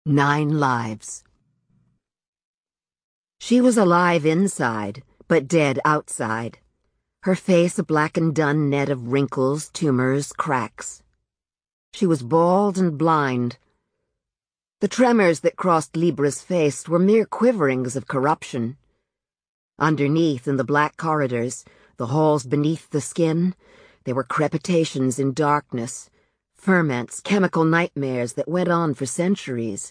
9 lives. She was alive inside, but dead outside. Her face a black and dun net of wrinkles, tumors, cracks. She was bald and blind. The tremors that crossed Libra's face were mere quiverings of corruption. Underneath, in the black corridors, the halls beneath the skin, there were crepitations in darkness, ferments, chemical nightmares that went on for centuries.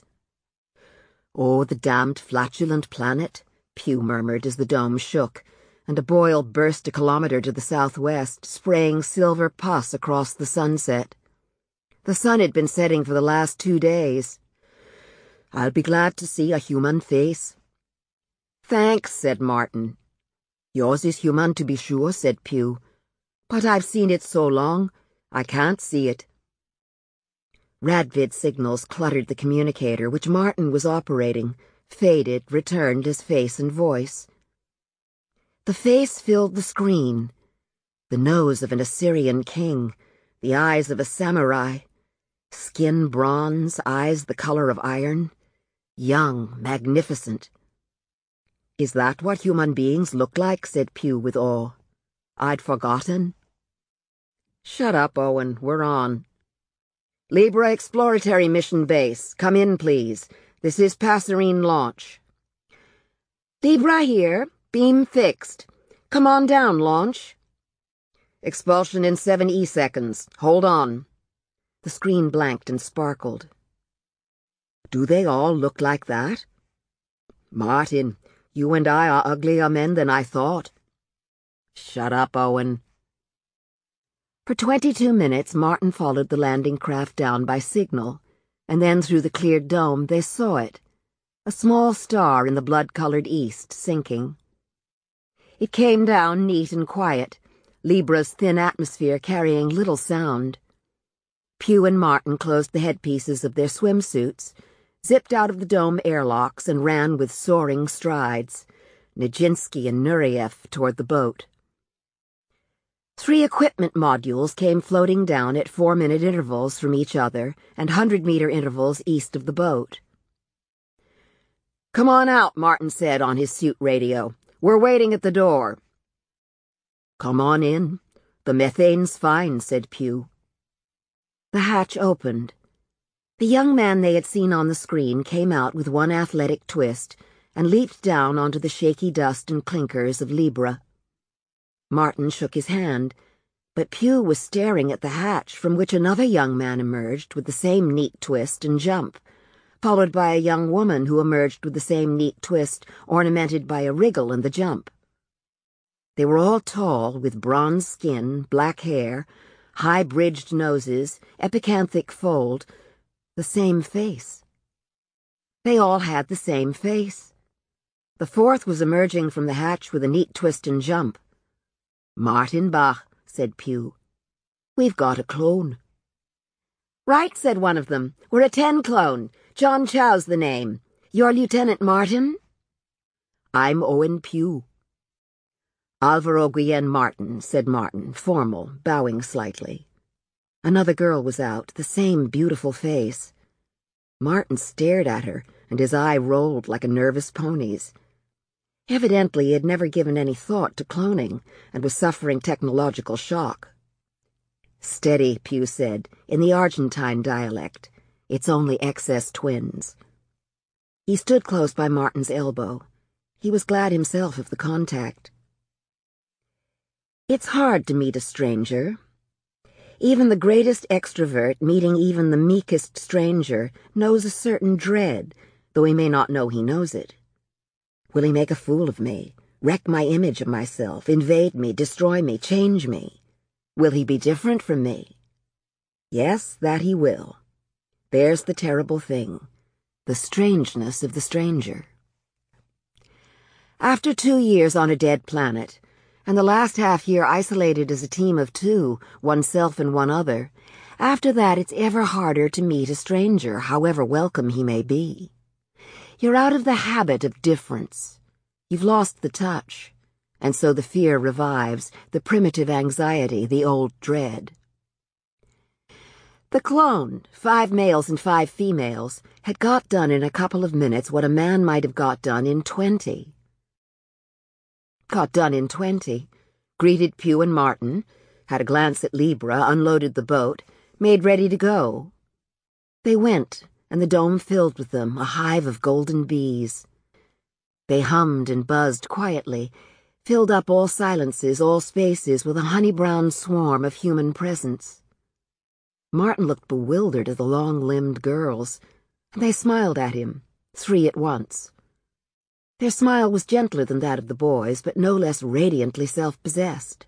"Oh, the damned flatulent planet," Pugh murmured as the dome shook, and a boil burst a kilometer to the southwest, spraying silver pus across the sunset. The sun had been setting for the last 2 days. "I'll be glad to see a human face." "Thanks," said Martin. "Yours is human to be sure," said Pugh. "But I've seen it so long, I can't see it." Radvid signals cluttered the communicator which Martin was operating, faded, returned as face and voice. The face filled the screen. The nose of an Assyrian king, the eyes of a samurai, skin bronze, eyes the color of iron, young, magnificent. "Is that what human beings look like?" said Pugh with awe. "I'd forgotten." "Shut up, Owen. We're on." "Libra Exploratory Mission Base. Come in, please. This is Passerine Launch." "Libra here. Beam fixed. Come on down, Launch." "Expulsion in 7 seconds. Hold on." The screen blanked and sparkled. "Do they all look like that?" "Martin, you and I are uglier men than I thought." "Shut up, Owen." For 22 minutes, Martin followed the landing craft down by signal, and then through the cleared dome they saw it, a small star in the blood-colored east, sinking. It came down neat and quiet, Libra's thin atmosphere carrying little sound. Pugh and Martin closed the headpieces of their swimsuits, zipped out of the dome airlocks, and ran with soaring strides, Nijinsky and Nureyev toward the boat. 3 equipment modules came floating down at 4-minute intervals from each other and 100-meter intervals east of the boat. "Come on out," Martin said on his suit radio. "We're waiting at the door." "Come on in. The methane's fine," said Pugh. The hatch opened. The young man they had seen on the screen came out with one athletic twist and leaped down onto the shaky dust and clinkers of Libra. Martin shook his hand, but Pugh was staring at the hatch from which another young man emerged with the same neat twist and jump, followed by a young woman who emerged with the same neat twist ornamented by a wriggle and the jump. They were all tall, with bronze skin, black hair, high-bridged noses, epicanthic fold, the same face. They all had the same face. The fourth was emerging from the hatch with a neat twist and jump. "Martin Bach," said Pugh. "We've got a clone." "Right," said one of them. "We're a 10 clone. John Chow's the name. You're Lieutenant Martin?" "I'm Owen Pugh." "Alvaro Guillen Martin," said Martin, formal, bowing slightly. Another girl was out, the same beautiful face. Martin stared at her, and his eye rolled like a nervous pony's. Evidently he had never given any thought to cloning, and was suffering technological shock. "Steady," Pugh said, in the Argentine dialect. "It's only excess twins." He stood close by Martin's elbow. He was glad himself of the contact. It's hard to meet a stranger. Even the greatest extrovert, meeting even the meekest stranger, knows a certain dread, though he may not know he knows it. Will he make a fool of me, wreck my image of myself, invade me, destroy me, change me? Will he be different from me? Yes, that he will. There's the terrible thing, the strangeness of the stranger. After 2 years on a dead planet, and the last half-year isolated as a team of 2, oneself and one other, after that it's ever harder to meet a stranger, however welcome he may be. You're out of the habit of difference. You've lost the touch, and so the fear revives, the primitive anxiety, the old dread. The clone, 5 males and 5 females, had got done in a couple of minutes what a man might have got done in 20. Got done in 20, greeted Pugh and Martin, had a glance at Libra, unloaded the boat, made ready to go. They went, and the dome filled with them, a hive of golden bees. They hummed and buzzed quietly, filled up all silences, all spaces, with a honey-brown swarm of human presence. Martin looked bewildered at the long-limbed girls, and they smiled at him, 3 at once. Their smile was gentler than that of the boys, but no less radiantly self-possessed.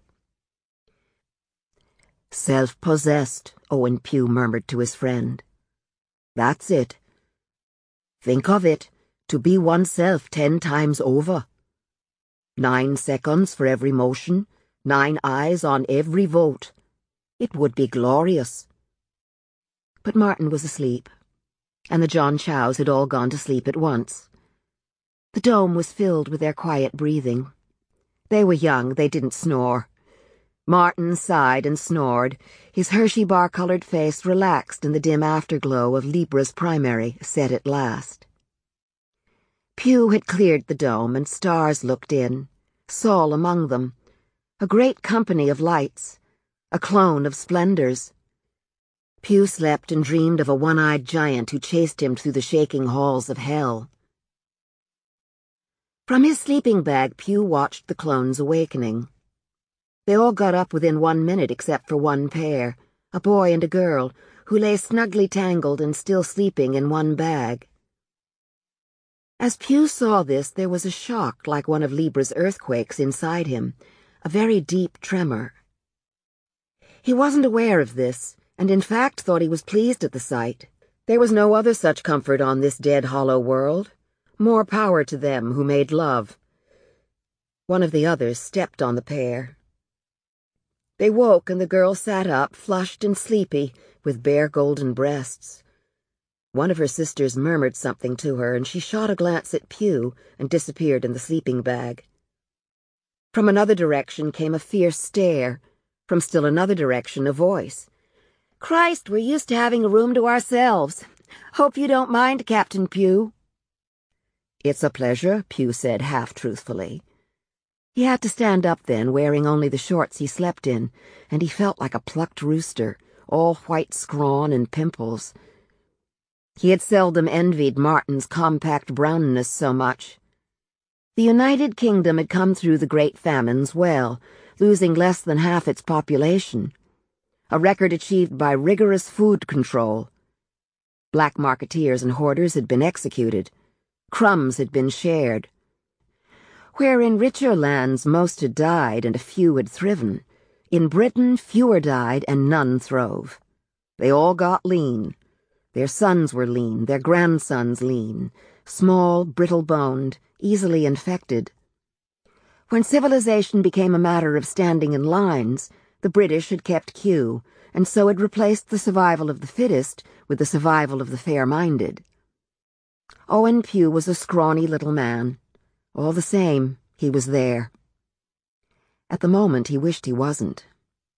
"Self-possessed," Owen Pugh murmured to his friend. "That's it. Think of it, to be oneself 10 times over. 9 seconds for every motion, 9 eyes on every vote. It would be glorious." But Martin was asleep, and the John Chows had all gone to sleep at once. The dome was filled with their quiet breathing. They were young, they didn't snore. Martin sighed and snored, his Hershey bar-colored face relaxed in the dim afterglow of Libra's primary, set at last. Pugh had cleared the dome, and stars looked in, Sol among them, a great company of lights, a clone of splendors. Pugh slept and dreamed of a one-eyed giant who chased him through the shaking halls of hell. From his sleeping bag, Pugh watched the clones awakening. They all got up within 1 minute except for one pair, a boy and a girl, who lay snugly tangled and still sleeping in one bag. As Pugh saw this, there was a shock like one of Libra's earthquakes inside him, a very deep tremor. He wasn't aware of this, and in fact thought he was pleased at the sight. There was no other such comfort on this dead, hollow world. More power to them who made love. One of the others stepped on the pair. They woke, and the girl sat up, flushed and sleepy, with bare golden breasts. One of her sisters murmured something to her, and she shot a glance at Pugh and disappeared in the sleeping bag. From another direction came a fierce stare. From still another direction, a voice. "Christ, we're used to having a room to ourselves. Hope you don't mind, Captain Pugh." "It's a pleasure," Pugh said half-truthfully. He had to stand up then, wearing only the shorts he slept in, and he felt like a plucked rooster, all white scrawn and pimples. He had seldom envied Martin's compact brownness so much. The United Kingdom had come through the great famines well, losing less than half its population, a record achieved by rigorous food control. Black marketeers and hoarders had been executed. Crumbs had been shared. Where in richer lands most had died and a few had thriven, in Britain fewer died and none throve. They all got lean. Their sons were lean, their grandsons lean, small, brittle-boned, easily infected. When civilization became a matter of standing in lines, the British had kept queue, and so had replaced the survival of the fittest with the survival of the fair-minded. Owen Pugh was a scrawny little man. All the same, he was there. At the moment, he wished he wasn't.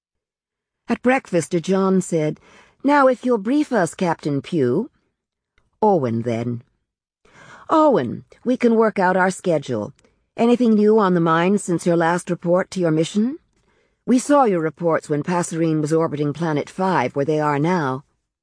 At breakfast, John said, "Now, if you'll brief us, Captain Pugh." "Owen, then." "Owen, we can work out our schedule. Anything new on the mine since your last report to your mission? We saw your reports when Passerine was orbiting Planet 5, where they are now."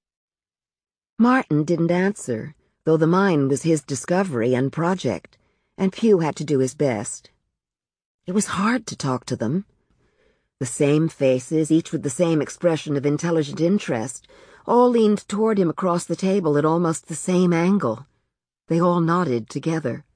Martin didn't answer, though the mine was his discovery and project, and Pugh had to do his best. It was hard to talk to them. The same faces, each with the same expression of intelligent interest, all leaned toward him across the table at almost the same angle. They all nodded together.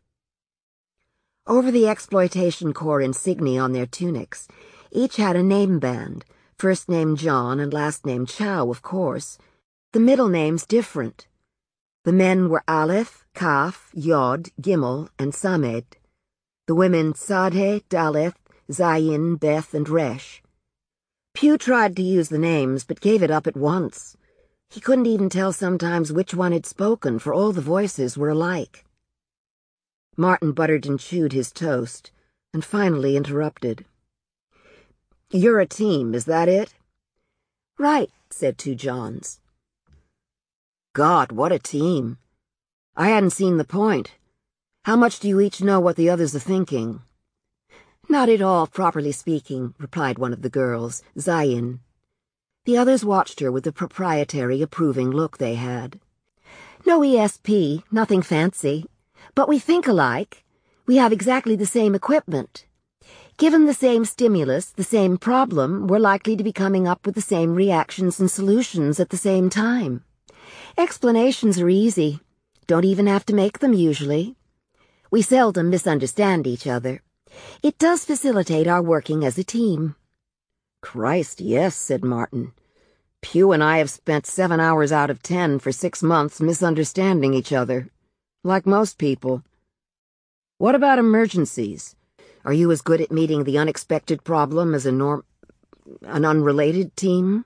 Over the Exploitation Corps insignia on their tunics, each had a name band, first name John and last name Chow, of course. The middle names different. The men were Aleph, Kaf, Yod, Gimel, and Samed. The women Sadhe, Daleth, Zayin, Beth, and Resh. Pugh tried to use the names, but gave it up at once. He couldn't even tell sometimes which one had spoken, for all the voices were alike. Martin buttered and chewed his toast, and finally interrupted. "You're a team, is that it?" "Right," said 2 Johns. God, what a team. I hadn't seen the point. How much do you each know what the others are thinking? Not at all, properly speaking, replied one of the girls, Zayin. The others watched her with the proprietary, approving look they had. No ESP, nothing fancy. But we think alike. We have exactly the same equipment. Given the same stimulus, the same problem, we're likely to be coming up with the same reactions and solutions at the same time. Explanations are easy. Don't even have to make them usually. We seldom misunderstand each other. It does facilitate our working as a team. Christ, yes, said Martin. Pew and I have spent 7 hours out of 10 for 6 months misunderstanding each other, like most people. What about emergencies? Are you as good at meeting the unexpected problem as an unrelated team?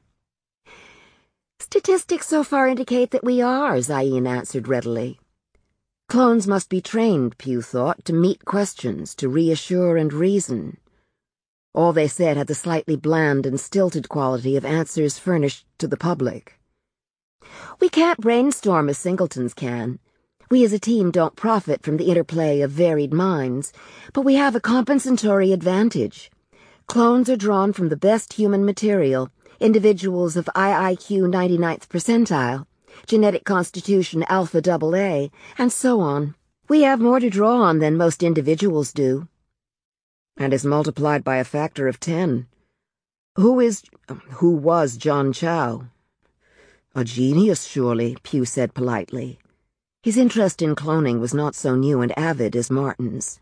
Statistics so far indicate that we are, Zayin answered readily. Clones must be trained, Pew thought, to meet questions, to reassure and reason. All they said had the slightly bland and stilted quality of answers furnished to the public. We can't brainstorm as singletons can. We as a team don't profit from the interplay of varied minds, but we have a compensatory advantage. Clones are drawn from the best human material, individuals of IIQ 99th percentile, genetic constitution alpha AA, and so on. We have more to draw on than most individuals do. And is multiplied by a factor of 10. Who was John Chow? A genius, surely, Pew said politely. His interest in cloning was not so new and avid as Martin's.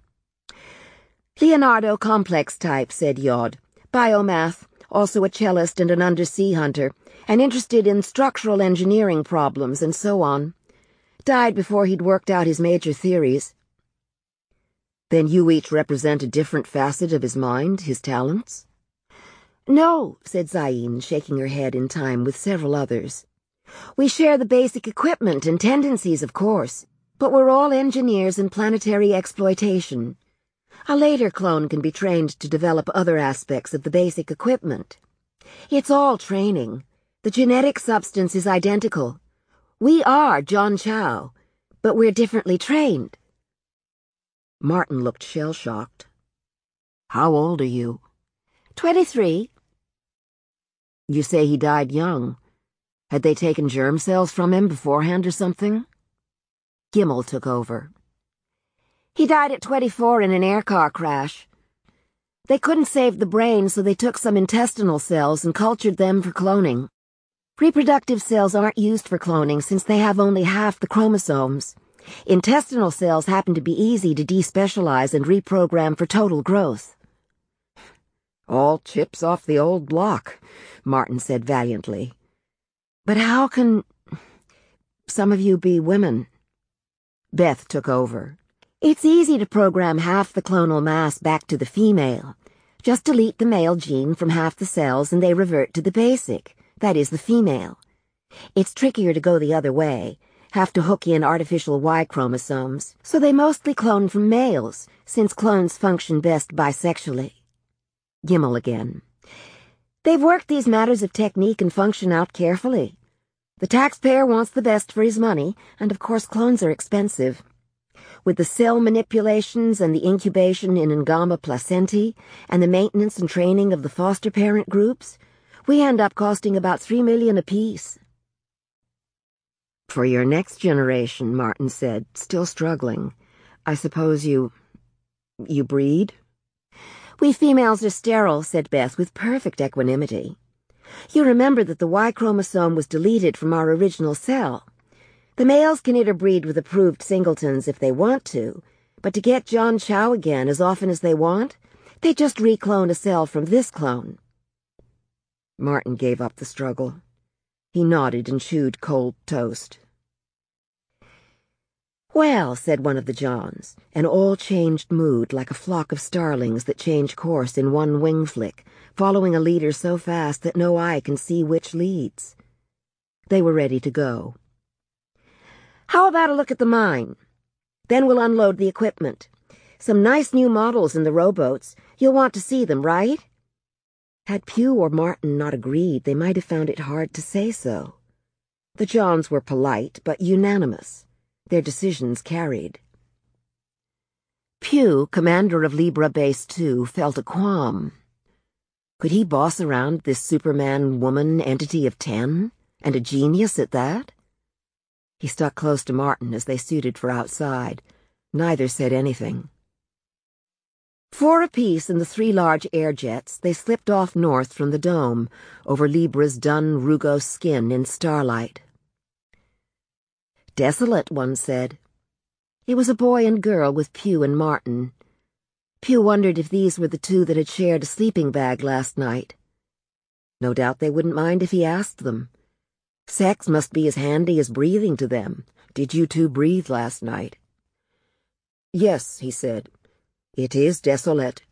Leonardo complex type, said Yod. Biomath, also a cellist and an undersea hunter, and interested in structural engineering problems and so on. Died before he'd worked out his major theories. Then you each represent a different facet of his mind, his talents? No, said Zayin, shaking her head in time with several others. We share the basic equipment and tendencies, of course, but we're all engineers in planetary exploitation. A later clone can be trained to develop other aspects of the basic equipment. It's all training. The genetic substance is identical. We are John Chow, but we're differently trained. Martin looked shell-shocked. How old are you? 23. You say he died young. Had they taken germ cells from him beforehand or something? Gimel took over. He died at 24 in an aircar crash. They couldn't save the brain, so they took some intestinal cells and cultured them for cloning. Reproductive cells aren't used for cloning since they have only half the chromosomes. Intestinal cells happen to be easy to despecialize and reprogram for total growth. All chips off the old block, Martin said valiantly. But how can some of you be women? Beth took over. It's easy to program half the clonal mass back to the female. Just delete the male gene from half the cells and they revert to the basic, that is, the female. It's trickier to go the other way. Have to hook in artificial Y chromosomes, so they mostly clone from males, since clones function best bisexually. Gimel again. They've worked these matters of technique and function out carefully. The taxpayer wants the best for his money, and of course clones are expensive. With the cell manipulations and the incubation in Ngama placentae, and the maintenance and training of the foster parent groups, we end up costing about $3 million apiece. For your next generation, Martin said, still struggling. I suppose you breed? We females are sterile, said Beth with perfect equanimity. You remember that the Y chromosome was deleted from our original cell. The males can interbreed with approved singletons if they want to, but to get John Chow again as often as they want, they just reclone a cell from this clone. Martin gave up the struggle. He nodded and chewed cold toast. Well, said one of the Johns, an all-changed mood like a flock of starlings that change course in one wing flick, following a leader so fast that no eye can see which leads. They were ready to go. How about a look at the mine? Then we'll unload the equipment. Some nice new models in the rowboats. You'll want to see them, right? Had Pew or Martin not agreed, they might have found it hard to say so. The Johns were polite, but unanimous. Their decisions carried. Pugh, commander of Libra Base 2, felt a qualm. Could he boss around this Superman-woman entity of 10, and a genius at that? He stuck close to Martin as they suited for outside. Neither said anything. 4 apiece in the 3 large air jets, they slipped off north from the dome, over Libra's dun rugose skin in starlight. Desolate, one said. It was a boy and girl with Pugh and Martin. Pugh wondered if these were the 2 that had shared a sleeping bag last night. No doubt they wouldn't mind if he asked them. Sex must be as handy as breathing to them. Did you 2 breathe last night? Yes, he said. It is desolate.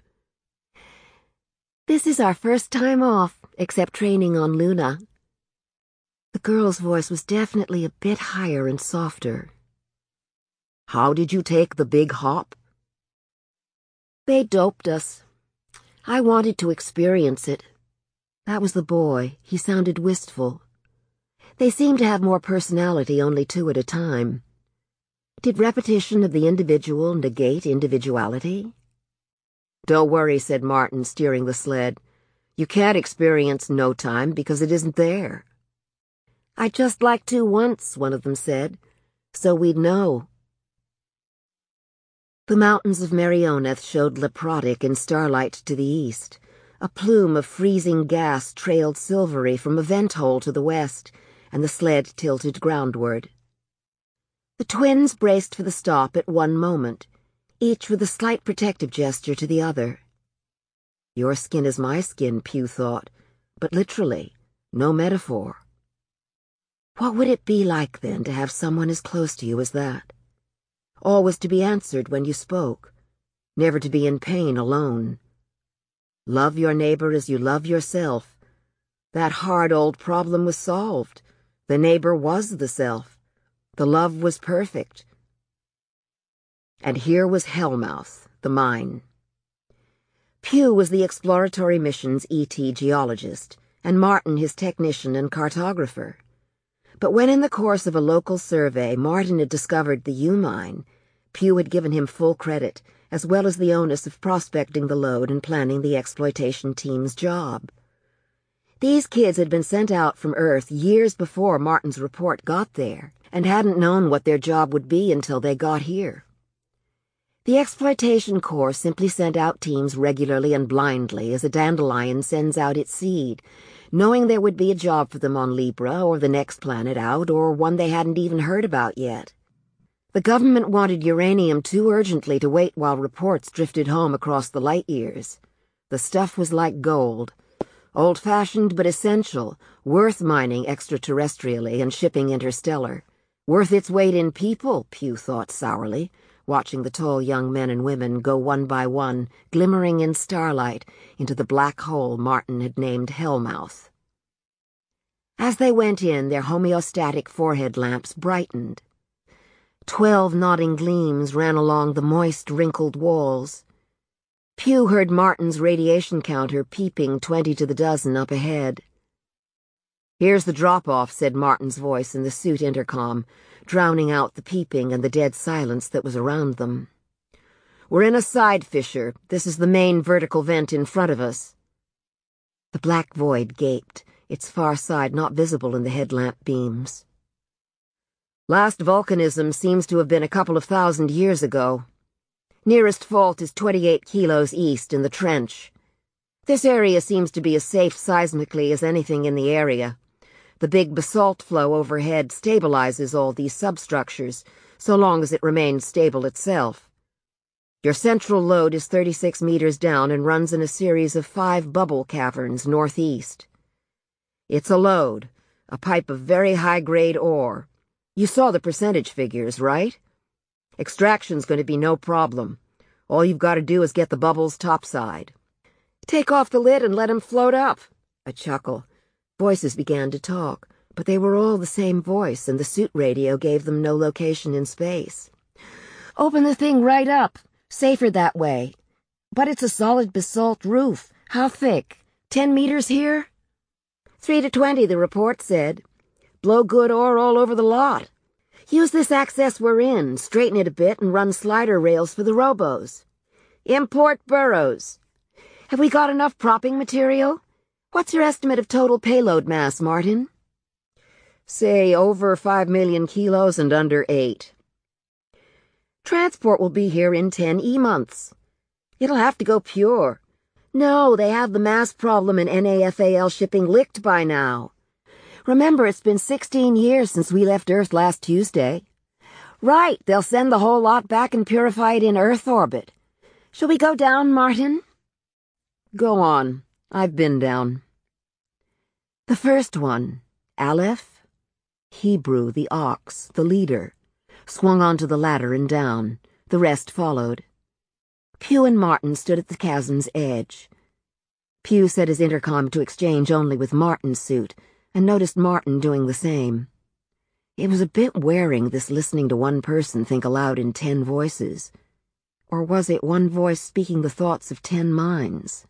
This is our first time off, except training on Luna. The girl's voice was definitely a bit higher and softer. How did you take the big hop? They doped us. I wanted to experience it. That was the boy. He sounded wistful. They seemed to have more personality, only 2 at a time. Did repetition of the individual negate individuality? Don't worry, said Martin, steering the sled. You can't experience no time because it isn't there. I'd just like to once, one of them said, so we'd know. The mountains of Merioneth showed leprotic in starlight to the east. A plume of freezing gas trailed silvery from a vent hole to the west, and the sled tilted groundward. The twins braced for the stop at one moment, each with a slight protective gesture to the other. Your skin is my skin, Pugh thought, but literally, no metaphor. What would it be like, then, to have someone as close to you as that? Always to be answered when you spoke, never to be in pain alone. Love your neighbor as you love yourself. That hard old problem was solved. The neighbor was the self. The love was perfect. And here was Hellmouth, the mine. Pugh was the exploratory mission's ET geologist, and Martin his technician and cartographer. But when in the course of a local survey Martin had discovered the U-mine, Pugh had given him full credit, as well as the onus of prospecting the lode and planning the exploitation team's job. These kids had been sent out from Earth years before Martin's report got there, and hadn't known what their job would be until they got here. The Exploitation Corps simply sent out teams regularly and blindly as a dandelion sends out its seed, knowing there would be a job for them on Libra or the next planet out, or one they hadn't even heard about yet. The government wanted uranium too urgently to wait while reports drifted home across the light years. The stuff was like gold. Old-fashioned but essential, worth mining extraterrestrially and shipping interstellar. Worth its weight in people, Pugh thought sourly, watching the tall young men and women go one by one, glimmering in starlight, into the black hole Martin had named Hellmouth. As they went in, their homeostatic forehead lamps brightened. 12 nodding gleams ran along the moist, wrinkled walls. Pugh heard Martin's radiation counter peeping 20 to the dozen up ahead. Here's the drop-off, said Martin's voice in the suit intercom, drowning out the peeping and the dead silence that was around them. We're in a side fissure. This is the main vertical vent in front of us. The black void gaped, its far side not visible in the headlamp beams. Last volcanism seems to have been a couple of 1,000 years ago. Nearest fault is 28 kilos east in the trench. This area seems to be as safe seismically as anything in the area. The big basalt flow overhead stabilizes all these substructures, so long as it remains stable itself. Your central lode is 36 meters down and runs in a series of 5 bubble caverns northeast. It's a lode, a pipe of very high-grade ore. You saw the percentage figures, right? Extraction's going to be no problem. All you've got to do is get the bubbles topside. Take off the lid and let 'em float up. A chuckle. Voices began to talk, but they were all the same voice, and the suit radio gave them no location in space. Open the thing right up. Safer that way. But it's a solid basalt roof. How thick? 10 meters here? 3 to 20, the report said. Blow good ore all over the lot. Use this access we're in, straighten it a bit, and run slider rails for the robos. Import burros. Have we got enough propping material? What's your estimate of total payload mass, Martin? Say over 5 million kilos and under 8. Transport will be here in 10 E-months. It'll have to go pure. No, they have the mass problem in NAFAL shipping licked by now. Remember, it's been 16 years since we left Earth last Tuesday. Right, they'll send the whole lot back and purify it in Earth orbit. Shall we go down, Martin? Go on. I've been down. The first one, Aleph, Hebrew, the ox, the leader, swung onto the ladder and down. The rest followed. Pugh and Martin stood at the chasm's edge. Pugh set his intercom to exchange only with Martin's suit, and noticed Martin doing the same. It was a bit wearing, this listening to one person think aloud in 10 voices. Or was it one voice speaking the thoughts of 10 minds?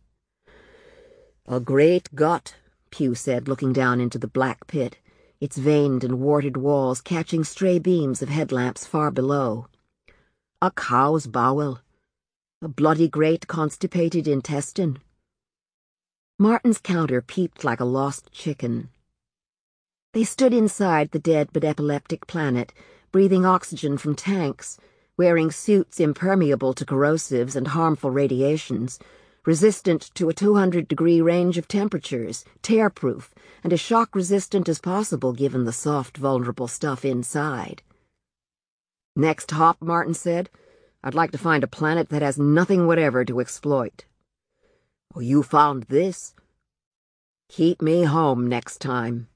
A great gut, Pugh said, looking down into the black pit, its veined and warted walls catching stray beams of headlamps far below. A cow's bowel. A bloody great constipated intestine. Martin's counter peeped like a lost chicken. They stood inside the dead but epileptic planet, breathing oxygen from tanks, wearing suits impermeable to corrosives and harmful radiations, resistant to a 200-degree range of temperatures, tear-proof, and as shock-resistant as possible given the soft, vulnerable stuff inside. Next hop, Martin said. I'd like to find a planet that has nothing whatever to exploit. Oh, you found this? Keep me home next time.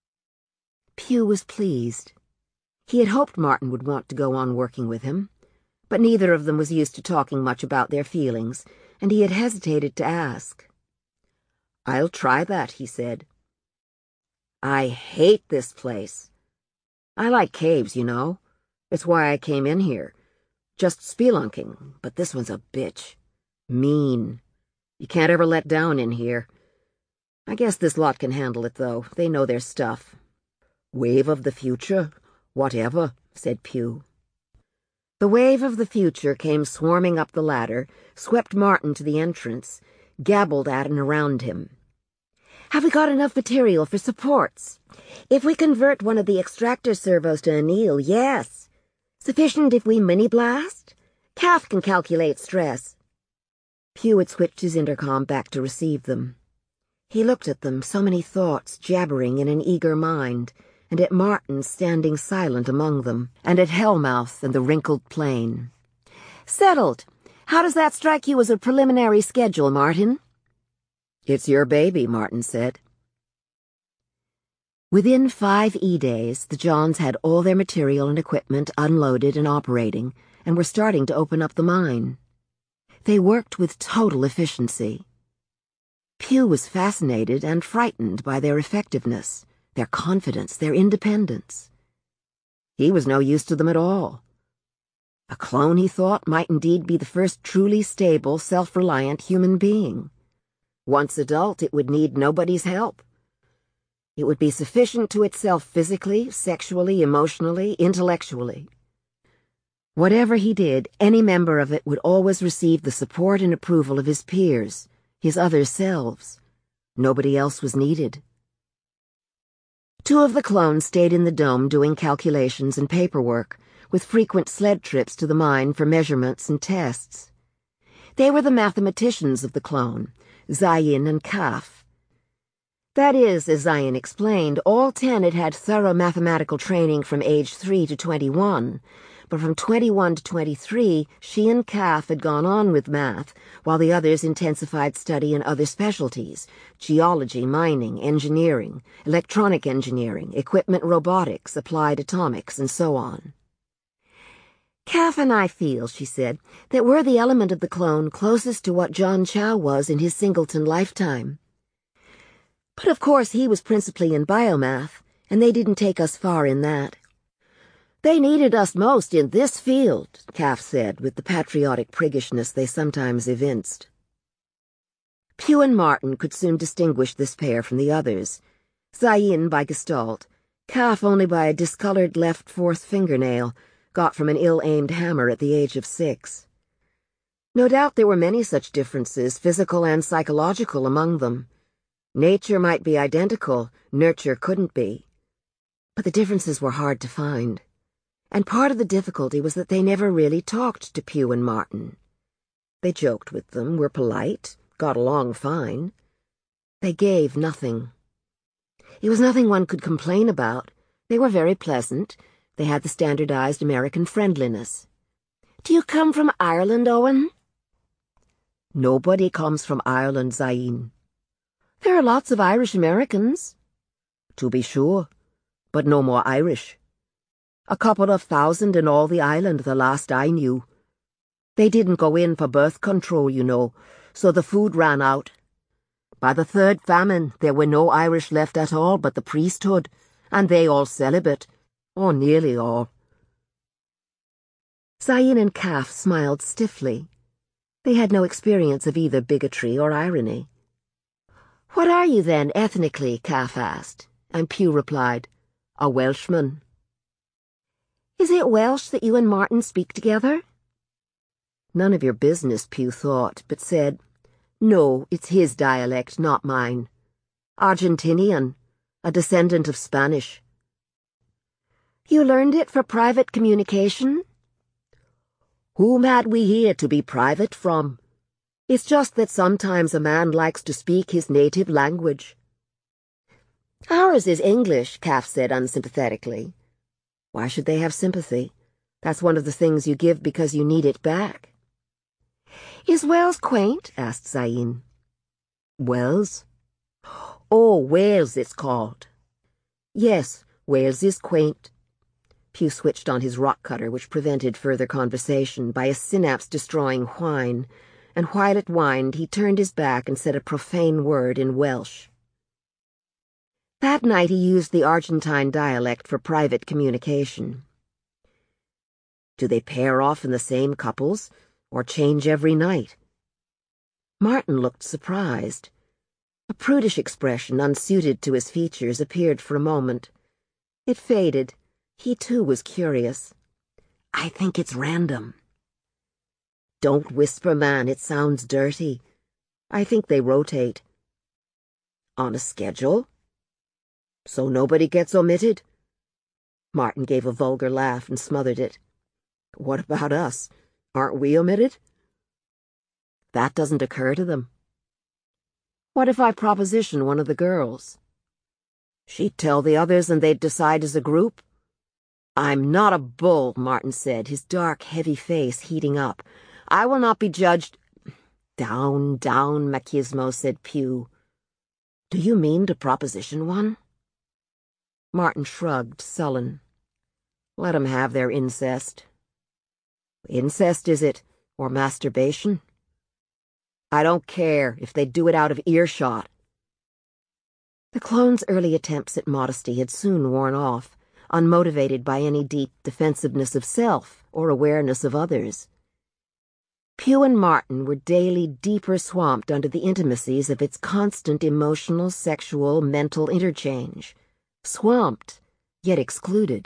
Pugh was pleased. He had hoped Martin would want to go on working with him, but neither of them was used to talking much about their feelings, and he had hesitated to ask. I'll try that, he said. I hate this place. I like caves, you know. It's why I came in here. Just spelunking, but this one's a bitch. Mean. You can't ever let down in here. I guess this lot can handle it, though. They know their stuff. Wave of the future? Whatever, said Pugh. The wave of the future came swarming up the ladder, swept Martin to the entrance, gabbled at and around him. Have we got enough material for supports? If we convert one of the extractor servos to anneal, yes. Sufficient if we mini-blast? Calf can calculate stress. Pugh had switched his intercom back to receive them. He looked at them, so many thoughts jabbering in an eager mind, and at Martin standing silent among them, and at Hellmouth and the wrinkled plain. Settled. How does that strike you as a preliminary schedule, Martin? It's your baby, Martin said. Within 5 E-days, the Johns had all their material and equipment unloaded and operating, and were starting to open up the mine. They worked with total efficiency. Pugh was fascinated and frightened by their effectiveness, their confidence, their independence. He was no use to them at all. A clone, he thought, might indeed be the first truly stable, self-reliant human being. Once adult, it would need nobody's help. It would be sufficient to itself physically, sexually, emotionally, intellectually. Whatever he did, any member of it would always receive the support and approval of his peers, his other selves. Nobody else was needed. 2 of the clones stayed in the dome doing calculations and paperwork, with frequent sled trips to the mine for measurements and tests. They were the mathematicians of the clone, Zayin and Kaf. That is, as Zayin explained, all 10 had had thorough mathematical training from age 3 to 21, but from 21 to 23, she and Kaf had gone on with math, while the others intensified study in other specialties: geology, mining, engineering, electronic engineering, equipment robotics, applied atomics, and so on. Kaf and I feel, she said, that we're the element of the clone closest to what John Chow was in his Singleton lifetime. But of course he was principally in biomath, and they didn't take us far in that. They needed us most in this field, Kaf said, with the patriotic priggishness they sometimes evinced. Pugh and Martin could soon distinguish this pair from the others, Zayin by Gestalt, calf only by a discolored left fourth fingernail, got from an ill-aimed hammer at the age of 6. No doubt there were many such differences, physical and psychological, among them. Nature might be identical, nurture couldn't be. But the differences were hard to find. And part of the difficulty was that they never really talked to Pugh and Martin. They joked with them, were polite, got along fine. They gave nothing. It was nothing one could complain about. They were very pleasant. They had the standardized American friendliness. "Do you come from Ireland, Owen?" "Nobody comes from Ireland, Zayn." "There are lots of Irish Americans." "To be sure, but no more Irish. A couple of thousand in all the island, the last I knew. They didn't go in for birth control, you know, so the food ran out. By the third famine, there were no Irish left at all but the priesthood, and they all celibate, or nearly all." Zayn and Calf smiled stiffly. They had no experience of either bigotry or irony. "What are you, then, ethnically?" Calf asked, and Pugh replied, "A Welshman." "Is it Welsh that you and Martin speak together?" None of your business, Pugh thought, but said, "No, it's his dialect, not mine. Argentinian, a descendant of Spanish." "You learned it for private communication?" "Whom had we here to be private from? It's just that sometimes a man likes to speak his native language." "Ours is English," Calf said unsympathetically. Why should they have sympathy? That's one of the things you give because you need it back. "Is Wales quaint?" asked Zayn. "Wales? Oh, Wales it's called. Yes, Wales is quaint." Pugh switched on his rock cutter, which prevented further conversation by a synapse-destroying whine, and while it whined he turned his back and said a profane word in Welsh. That night he used the Argentine dialect for private communication. "Do they pair off in the same couples, or change every night?" Martin looked surprised. A prudish expression, unsuited to his features, appeared for a moment. It faded. He, too, was curious. "I think it's random." "Don't whisper, man, it sounds dirty. I think they rotate." "On a schedule? So nobody gets omitted?" Martin gave a vulgar laugh and smothered it. "What about us? Aren't we omitted?" "That doesn't occur to them." "What if I proposition one of the girls?" "She'd tell the others and they'd decide as a group." "I'm not a bull," Martin said, his dark, heavy face heating up. "I will not be judged—" "Down, down, machismo," said Pugh. "Do you mean to proposition one?" Martin shrugged, sullen. "Let 'em have their incest." "Incest, is it? Or masturbation?" "I don't care if they do it out of earshot." The clone's early attempts at modesty had soon worn off, unmotivated by any deep defensiveness of self or awareness of others. Pugh and Martin were daily deeper swamped under the intimacies of its constant emotional, sexual, mental interchange. Swamped, yet excluded.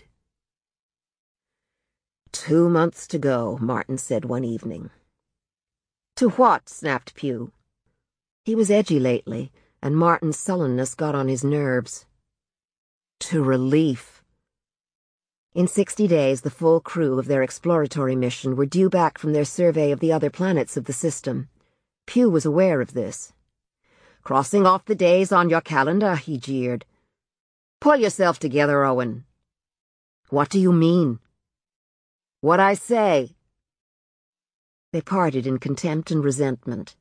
2 months to go, Martin said one evening. "To what?" snapped Pugh. He was edgy lately, and Martin's sullenness got on his nerves. "To relief." In 60 days, the full crew of their exploratory mission were due back from their survey of the other planets of the system. Pugh was aware of this. "Crossing off the days on your calendar," he jeered. "Pull yourself together, Owen." "What do you mean?" "What I say." They parted in contempt and resentment.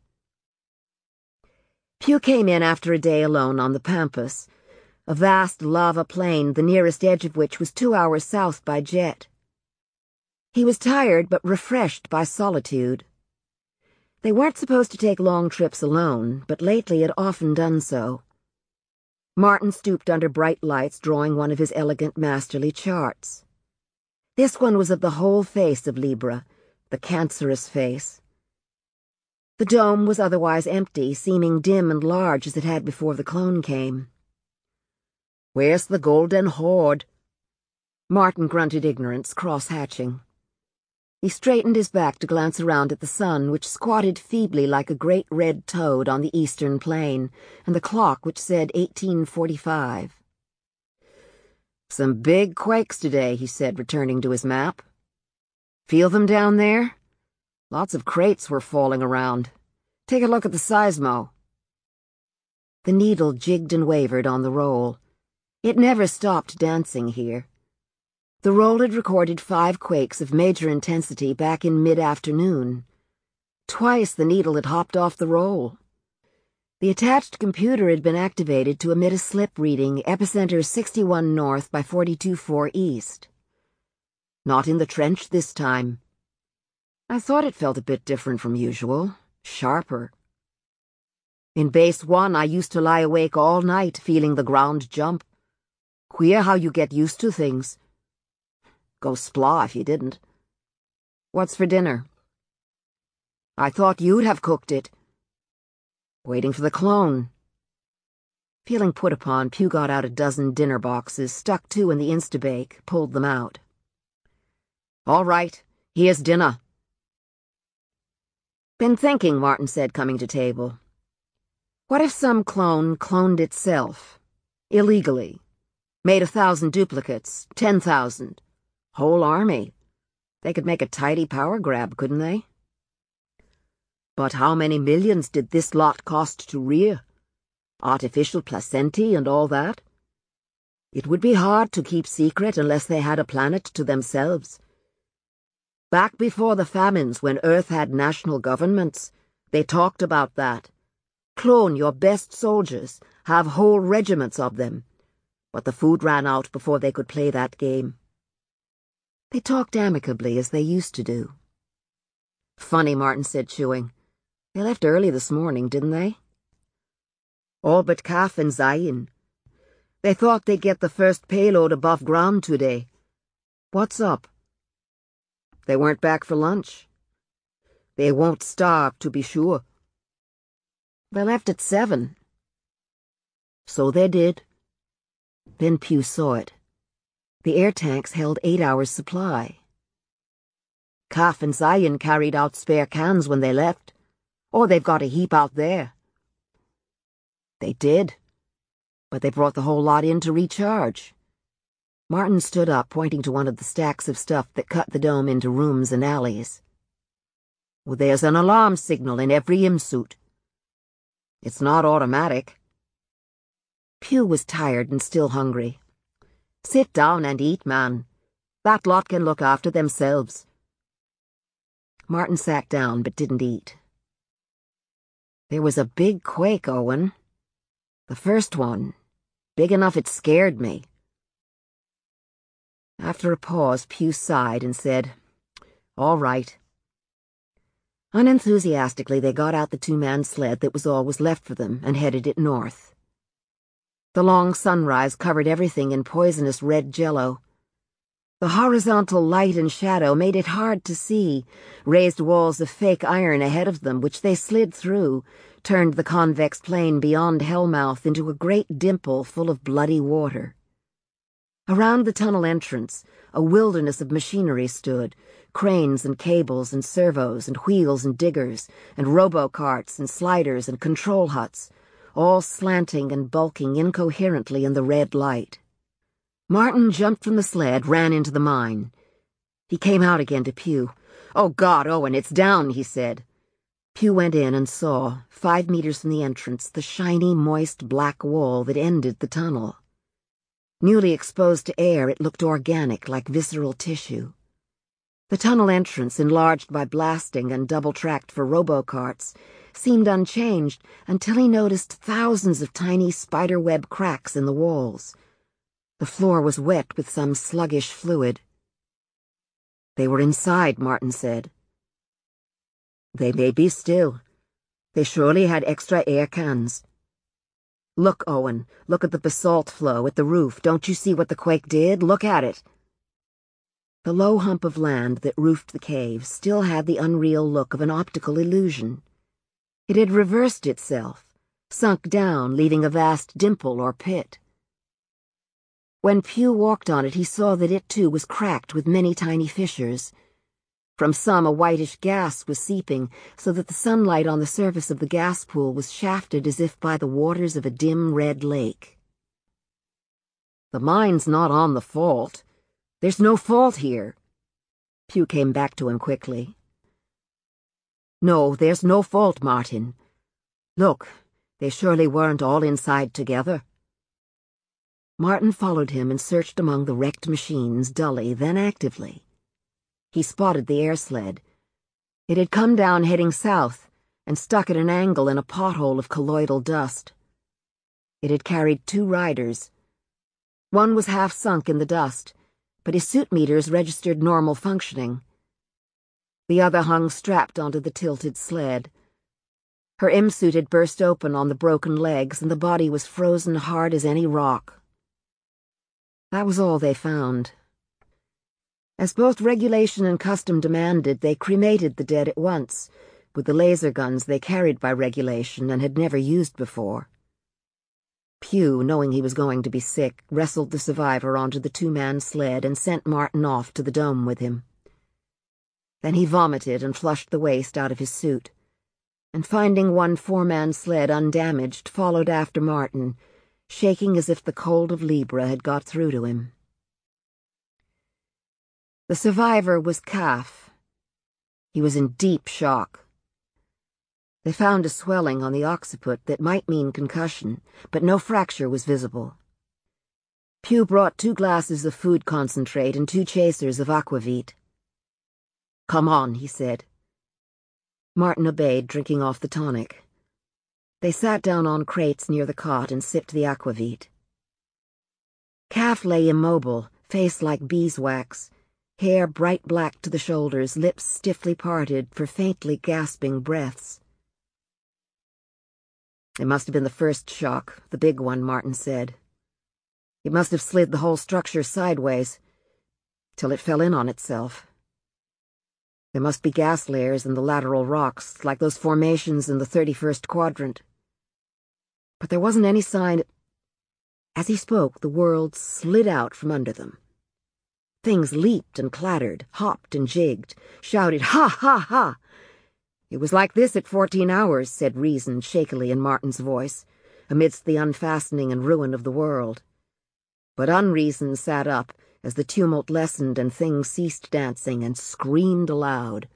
Pugh came in after a day alone on the Pampas, a vast lava plain, the nearest edge of which was 2 hours south by jet. He was tired but refreshed by solitude. They weren't supposed to take long trips alone, but lately had often done so. Martin stooped under bright lights, drawing one of his elegant, masterly charts. This one was of the whole face of Libra, the cancerous face. The dome was otherwise empty, seeming dim and large as it had before the clone came. Where's the golden hoard? Martin grunted ignorance, cross-hatching. He straightened his back to glance around at the sun, which squatted feebly like a great red toad on the eastern plain, and the clock which said 1845. Some big quakes today, he said, returning to his map. Feel them down there? Lots of crates were falling around. Take a look at the seismo. The needle jigged and wavered on the roll. It never stopped dancing here. The roll had recorded 5 quakes of major intensity back in mid-afternoon. Twice the needle had hopped off the roll. The attached computer had been activated to emit a slip reading epicenter 61 north by 42.4 east. Not in the trench this time. I thought it felt a bit different from usual, sharper. In Base 1, I used to lie awake all night feeling the ground jump. Queer how you get used to things. Go splah if you didn't. What's for dinner? I thought you'd have cooked it. Waiting for the clone. Feeling put upon, Pew got out a dozen dinner boxes, stuck 2 in the Instabake, pulled them out. All right, here's dinner. Been thinking, Martin said, coming to table. What if some clone cloned itself? Illegally. Made 1,000 duplicates, 10,000. Whole army. They could make a tidy power grab, couldn't they? But how many millions did this lot cost to rear? Artificial placentae and all that? It would be hard to keep secret unless they had a planet to themselves. Back before the famines, when Earth had national governments, they talked about that. Clone your best soldiers, have whole regiments of them. But the food ran out before they could play that game. They talked amicably as they used to do. Funny, Martin said, chewing. They left early this morning, didn't they? All but Kaf and Zayin. They thought they'd get the first payload above ground today. What's up? They weren't back for lunch. They won't starve, to be sure. They left at 7. So they did. Then Pew saw it. The air tanks held 8 hours' supply. Kaf and Zayin carried out spare cans when they left. Or they've got a heap out there. They did. But they brought the whole lot in to recharge. Martin stood up, pointing to one of the stacks of stuff that cut the dome into rooms and alleys. Well, there's an alarm signal in every IM-suit. It's not automatic. Pew was tired and still hungry. Sit down and eat, man. That lot can look after themselves. Martin sat down but didn't eat. There was a big quake, Owen. The first one. Big enough it scared me. After a pause, Pew sighed and said, All right. Unenthusiastically, they got out the 2-man sled that was all was left for them and headed it north. The long sunrise covered everything in poisonous red jello. The horizontal light and shadow made it hard to see, raised walls of fake iron ahead of them, which they slid through, turned the convex plain beyond Hellmouth into a great dimple full of bloody water. Around the tunnel entrance, a wilderness of machinery stood, cranes and cables and servos and wheels and diggers and robo-carts and sliders and control huts, all slanting and bulking incoherently in the red light. Martin jumped from the sled, ran into the mine. He came out again to Pew. Oh, God, Owen, it's down, he said. Pew went in and saw, 5 meters from the entrance, the shiny, moist black wall that ended the tunnel. Newly exposed to air, it looked organic, like visceral tissue. The tunnel entrance, enlarged by blasting and double-tracked for robo-carts, seemed unchanged until he noticed thousands of tiny spiderweb cracks in the walls. The floor was wet with some sluggish fluid. They were inside, Martin said. They may be still. They surely had extra air cans. Look, Owen, look at the basalt flow at the roof. Don't you see what the quake did? Look at it. The low hump of land that roofed the cave still had the unreal look of an optical illusion. It had reversed itself, sunk down, leaving a vast dimple or pit. When Pugh walked on it, he saw that it too was cracked with many tiny fissures. From some, a whitish gas was seeping, so that the sunlight on the surface of the gas pool was shafted as if by the waters of a dim red lake. "The mine's not on the fault. There's no fault here." Pugh came back to him quickly. "No, there's no fault, Martin. Look, they surely weren't all inside together." Martin followed him and searched among the wrecked machines, dully, then actively. He spotted the air sled. It had come down heading south and stuck at an angle in a pothole of colloidal dust. It had carried 2 riders. One was half sunk in the dust, but his suit meters registered normal functioning. The other hung strapped onto the tilted sled. Her M-suit had burst open on the broken legs, and the body was frozen hard as any rock. That was all they found. As both regulation and custom demanded, they cremated the dead at once, with the laser guns they carried by regulation and had never used before. Pugh, knowing he was going to be sick, wrestled the survivor onto the 2-man sled and sent Martin off to the dome with him. Then he vomited and flushed the waste out of his suit, and finding one 4-man sled undamaged, followed after Martin, shaking as if the cold of Libra had got through to him. The survivor was Kaff. He was in deep shock. They found a swelling on the occiput that might mean concussion, but no fracture was visible. Pugh brought 2 glasses of food concentrate and 2 chasers of aquavit. "Come on," he said. Martin obeyed, drinking off the tonic. They sat down on crates near the cot and sipped the aquavit. Kaff lay immobile, face like beeswax, hair bright black to the shoulders, lips stiffly parted for faintly gasping breaths. "It must have been the first shock, the big one," Martin said. "It must have slid the whole structure sideways, till it fell in on itself. There must be gas layers in the lateral rocks, like those formations in the 31st quadrant. But there wasn't any sign." As he spoke, the world slid out from under them. Things leaped and clattered, hopped and jigged, shouted, "Ha, ha, ha!" "It was like this at 14 hours, said Reason shakily in Martin's voice, amidst the unfastening and ruin of the world. But Unreason sat up as the tumult lessened and things ceased dancing and screamed aloud.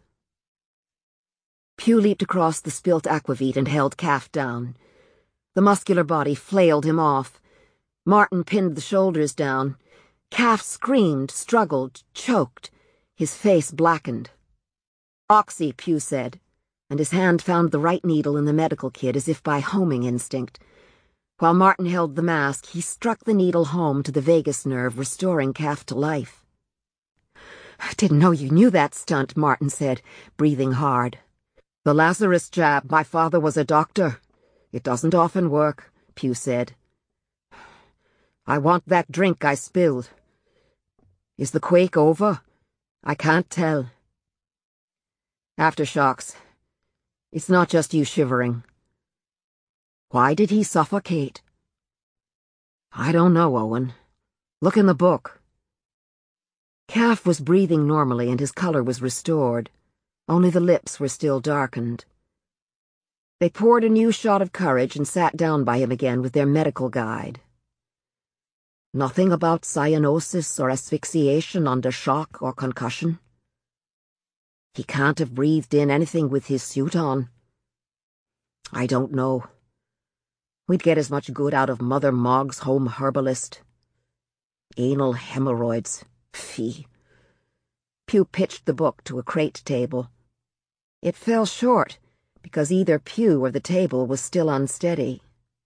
Pugh leaped across the spilt aquavit and held Kaff down. The muscular body flailed him off. Martin pinned the shoulders down. Kaff screamed, struggled, choked, his face blackened. "Oxy," Pugh said, and his hand found the right needle in the medical kit as if by homing instinct. While Martin held the mask, he struck the needle home to the vagus nerve, restoring Kaff to life. "I didn't know you knew that stunt," Martin said, breathing hard. "The Lazarus jab. My father was a doctor. It doesn't often work," Pugh said. "I want that drink I spilled. Is the quake over? I can't tell." "Aftershocks. It's not just you shivering." "Why did he suffocate?" "I don't know, Owen. Look in the book." Kaff was breathing normally and his color was restored. Only the lips were still darkened. They poured a new shot of courage and sat down by him again with their medical guide. "Nothing about cyanosis or asphyxiation under shock or concussion?" "He can't have breathed in anything with his suit on." "I don't know. We'd get as much good out of Mother Mog's home herbalist. Anal hemorrhoids. Fee." Pugh pitched the book to a crate table. It fell short, because either Pugh or the table was still unsteady.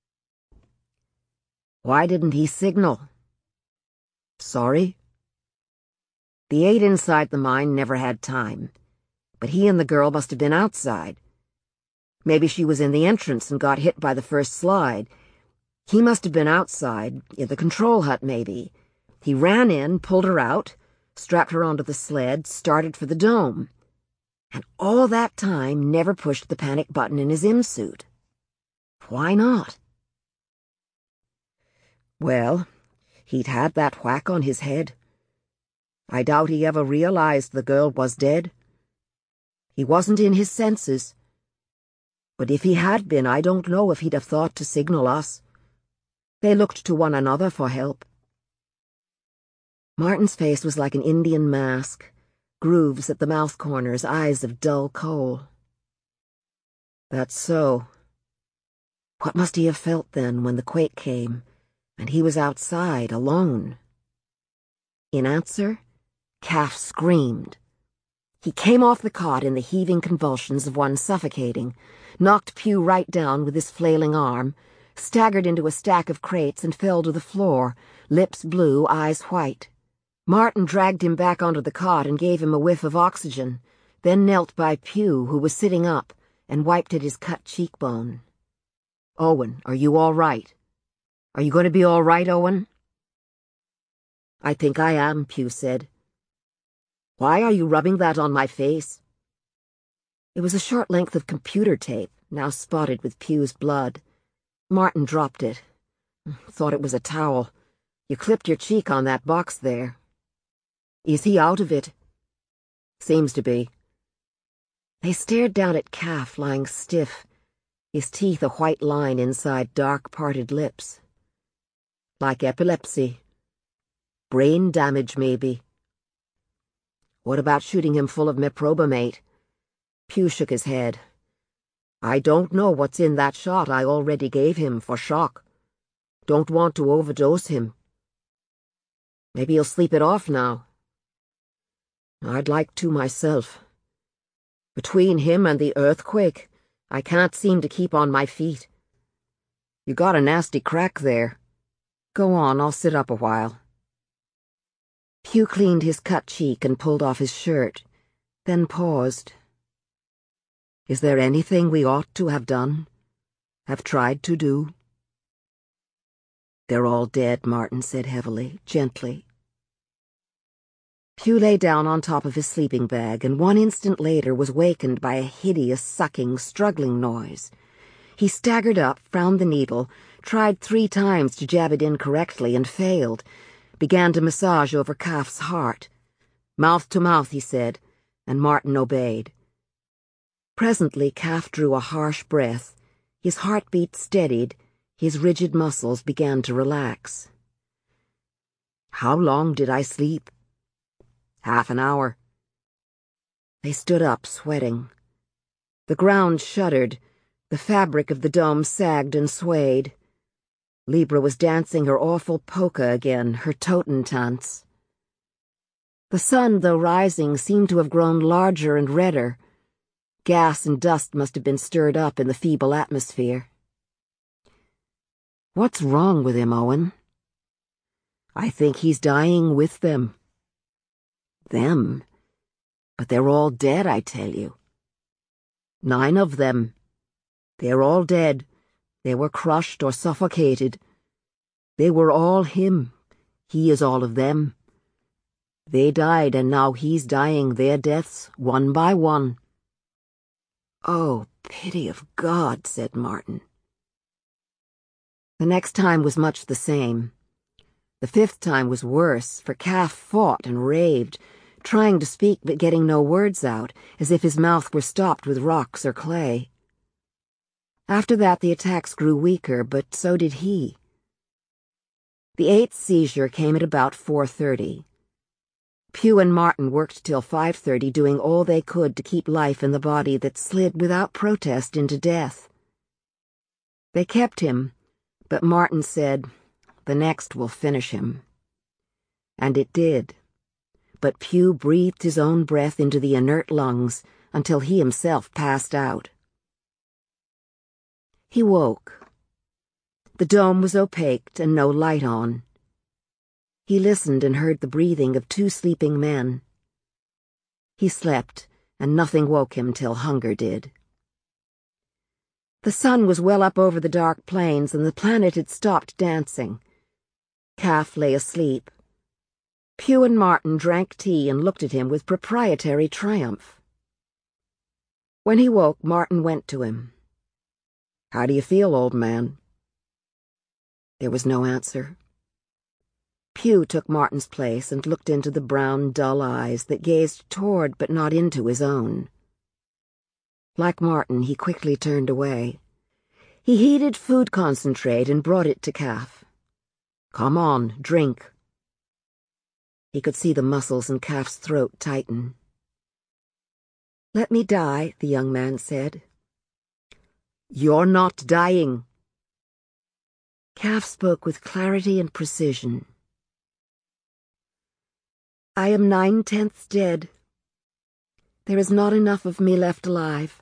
"Why didn't he signal?" "Sorry?" "The 8 inside the mine never had time, but he and the girl must have been outside. Maybe she was in the entrance and got hit by the first slide. He must have been outside, in the control hut maybe. He ran in, pulled her out, strapped her onto the sled, started for the dome. And all that time never pushed the panic button in his M-suit. Why not?" "Well, He'd had that whack on his head. I doubt he ever realized the girl was dead. He wasn't in his senses. But if he had been, I don't know if he'd have thought to signal us. They looked to one another for help. Martin's face was like an Indian mask, grooves at the mouth corners, eyes of dull coal. That's so. What must he have felt then when the quake came, and he was outside, alone? In answer, Kaff screamed. He came off the cot in the heaving convulsions of one suffocating, knocked Pugh right down with his flailing arm, staggered into a stack of crates and fell to the floor, lips blue, eyes white. Martin dragged him back onto the cot and gave him a whiff of oxygen, then knelt by Pugh, who was sitting up, and wiped at his cut cheekbone. "Owen, are you all right? Are you going to be all right, Owen?" "I think I am," Pugh said. "Why are you rubbing that on my face?" It was a short length of computer tape, now spotted with Pugh's blood. Martin dropped it. "Thought it was a towel. You clipped your cheek on that box there." "Is he out of it?" "Seems to be." They stared down at Kaff lying stiff, his teeth a white line inside dark parted lips. "Like epilepsy. Brain damage, maybe." "What about shooting him full of meprobamate?" Pugh shook his head. "I don't know what's in that shot I already gave him for shock. Don't want to overdose him. Maybe he'll sleep it off now." "I'd like to myself. Between him and the earthquake, I can't seem to keep on my feet." "You got a nasty crack there. Go on, I'll sit up a while." Pugh cleaned his cut cheek and pulled off his shirt, then paused. "Is there anything we ought to have done? Have tried to do?" "They're all dead," Martin said heavily, gently. Pugh lay down on top of his sleeping bag, and 1 instant later was wakened by a hideous, sucking, struggling noise. He staggered up, found the needle, tried 3 times to jab it in correctly, and failed, began to massage over Kaff's heart. "Mouth to mouth," he said, and Martin obeyed. Presently Kaff drew a harsh breath, his heartbeat steadied, his rigid muscles began to relax. "How long did I sleep?" "Half an hour." They stood up, sweating. The ground shuddered, the fabric of the dome sagged and swayed. Libra was dancing her awful polka again, her Totentanz. The sun, though rising, seemed to have grown larger and redder. Gas and dust must have been stirred up in the feeble atmosphere. "What's wrong with him, Owen?" "I think he's dying with them." "Them? But they're all dead, I tell you." "9 of them. They're all dead. They were crushed or suffocated. They were all him. He is all of them. They died, and now he's dying their deaths, one by one." "Oh, pity of God," said Martin. The next time was much the same. The 5th time was worse, for Kaff fought and raved, trying to speak but getting no words out, as if his mouth were stopped with rocks or clay. After that the attacks grew weaker, but so did he. The 8th seizure came at about 4:30. Pugh and Martin worked till 5:30, doing all they could to keep life in the body that slid without protest into death. They kept him, but Martin said, "The next will finish him." And it did. But Pugh breathed his own breath into the inert lungs until he himself passed out. He woke. The dome was opaqued and no light on. He listened and heard the breathing of 2 sleeping men. He slept, and nothing woke him till hunger did. The sun was well up over the dark plains, and the planet had stopped dancing. Kaff lay asleep. Pugh and Martin drank tea and looked at him with proprietary triumph. When he woke, Martin went to him. "How do you feel, old man?" There was no answer. Pugh took Martin's place and looked into the brown, dull eyes that gazed toward but not into his own. Like Martin, he quickly turned away. He heated food concentrate and brought it to Kath. "Come on, drink." He could see the muscles in Kath's throat tighten. "Let me die," the young man said. "You're not dying." Kath spoke with clarity and precision. "I am 9/10 dead. There is not enough of me left alive."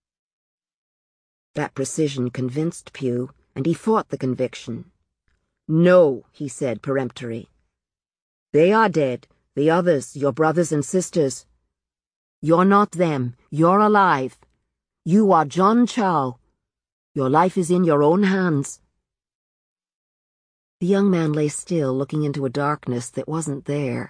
That precision convinced Pugh, and he fought the conviction. "No," he said, peremptory. "They are dead, the others, your brothers and sisters. You're not them, you're alive. You are John Chow. Your life is in your own hands." The young man lay still, looking into a darkness that wasn't there.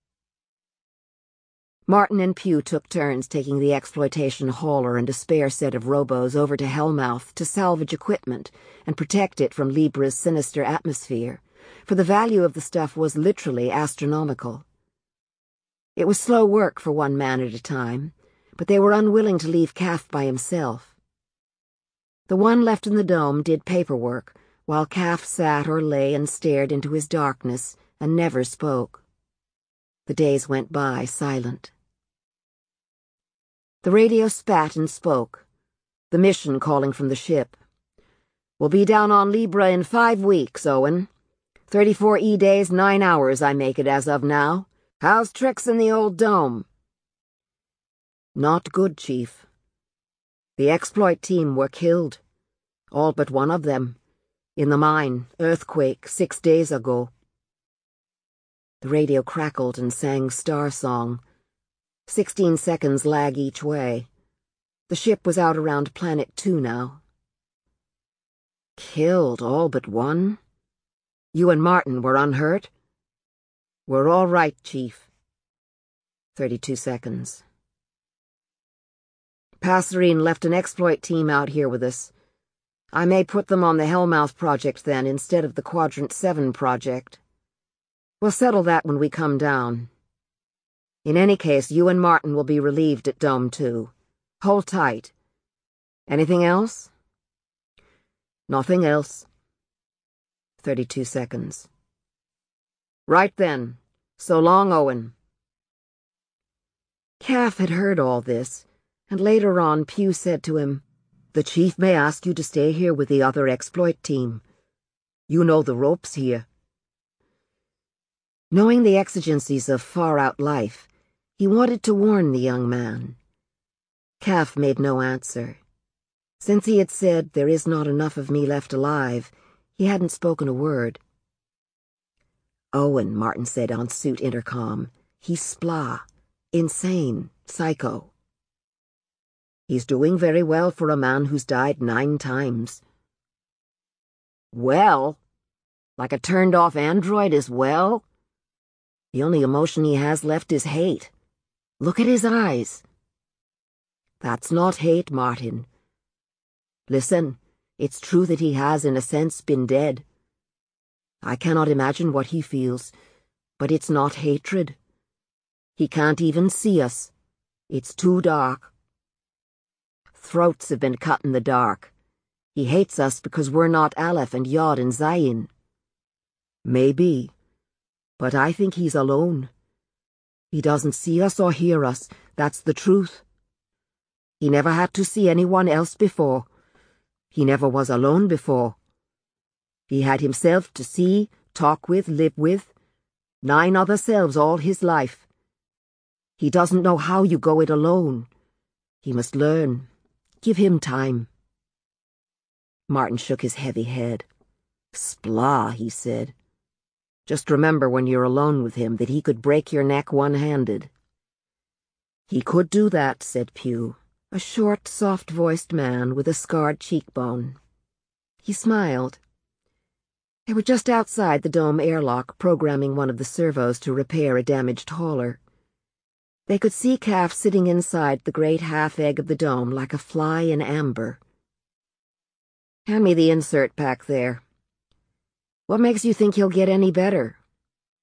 Martin and Pugh took turns taking the exploitation hauler and a spare set of rowboats over to Hellmouth to salvage equipment and protect it from Libra's sinister atmosphere, for the value of the stuff was literally astronomical. It was slow work for one man at a time, but they were unwilling to leave Kath by himself. The one left in the dome did paperwork, while Kath sat or lay and stared into his darkness and never spoke. The days went by silent. The radio spat and spoke, the mission calling from the ship. "We'll be down on Libra in 5 weeks, Owen. 34 E-days, 9 hours I make it as of now. How's tricks in the old dome?" "Not good, Chief. The exploit team were killed. All but one of them. In the mine, earthquake, 6 days ago." The radio crackled and sang Star Song. 16 seconds lag each way. The ship was out around Planet 2 now. "Killed all but one? You and Martin were unhurt?" "We're all right, Chief." 32 seconds. "Passerine left an exploit team out here with us. I may put them on the Hellmouth project then, instead of the Quadrant 7 project. We'll settle that when we come down. In any case, you and Martin will be relieved at Dome 2. Hold tight. Anything else?" "Nothing else." 32 seconds. "Right then. So long, Owen." Kath had heard all this, and later on Pugh said to him, "The Chief may ask you to stay here with the other exploit team. You know the ropes here." Knowing the exigencies of far-out life, he wanted to warn the young man. Kath made no answer. Since he had said, "There is not enough of me left alive," he hadn't spoken a word. "Owen," Martin said on suit intercom. "He's splah. Insane. Psycho." "He's doing very well for a man who's died 9 times. "Well? Like a turned-off android is well? The only emotion he has left is hate. Look at his eyes." "That's not hate, Martin. Listen, it's true that he has, in a sense, been dead. I cannot imagine what he feels, but it's not hatred. He can't even see us. It's too dark. Throats have been cut in the dark. He hates us because we're not Aleph and Yod and Zayin. Maybe, but I think he's alone. He doesn't see us or hear us, that's the truth. He never had to see anyone else before. He never was alone before. He had himself to see, talk with, live with. 9 other selves all his life. He doesn't know how you go it alone. He must learn. Give him time." Martin shook his heavy head. "Splah," he said. "Just remember when you're alone with him that he could break your neck one-handed." "He could do that," said Pugh, a short, soft-voiced man with a scarred cheekbone. He smiled. They were just outside the dome airlock, programming one of the servos to repair a damaged hauler. They could see Kath sitting inside the great half-egg of the dome like a fly in amber. "Hand me the insert pack there. What makes you think he'll get any better?"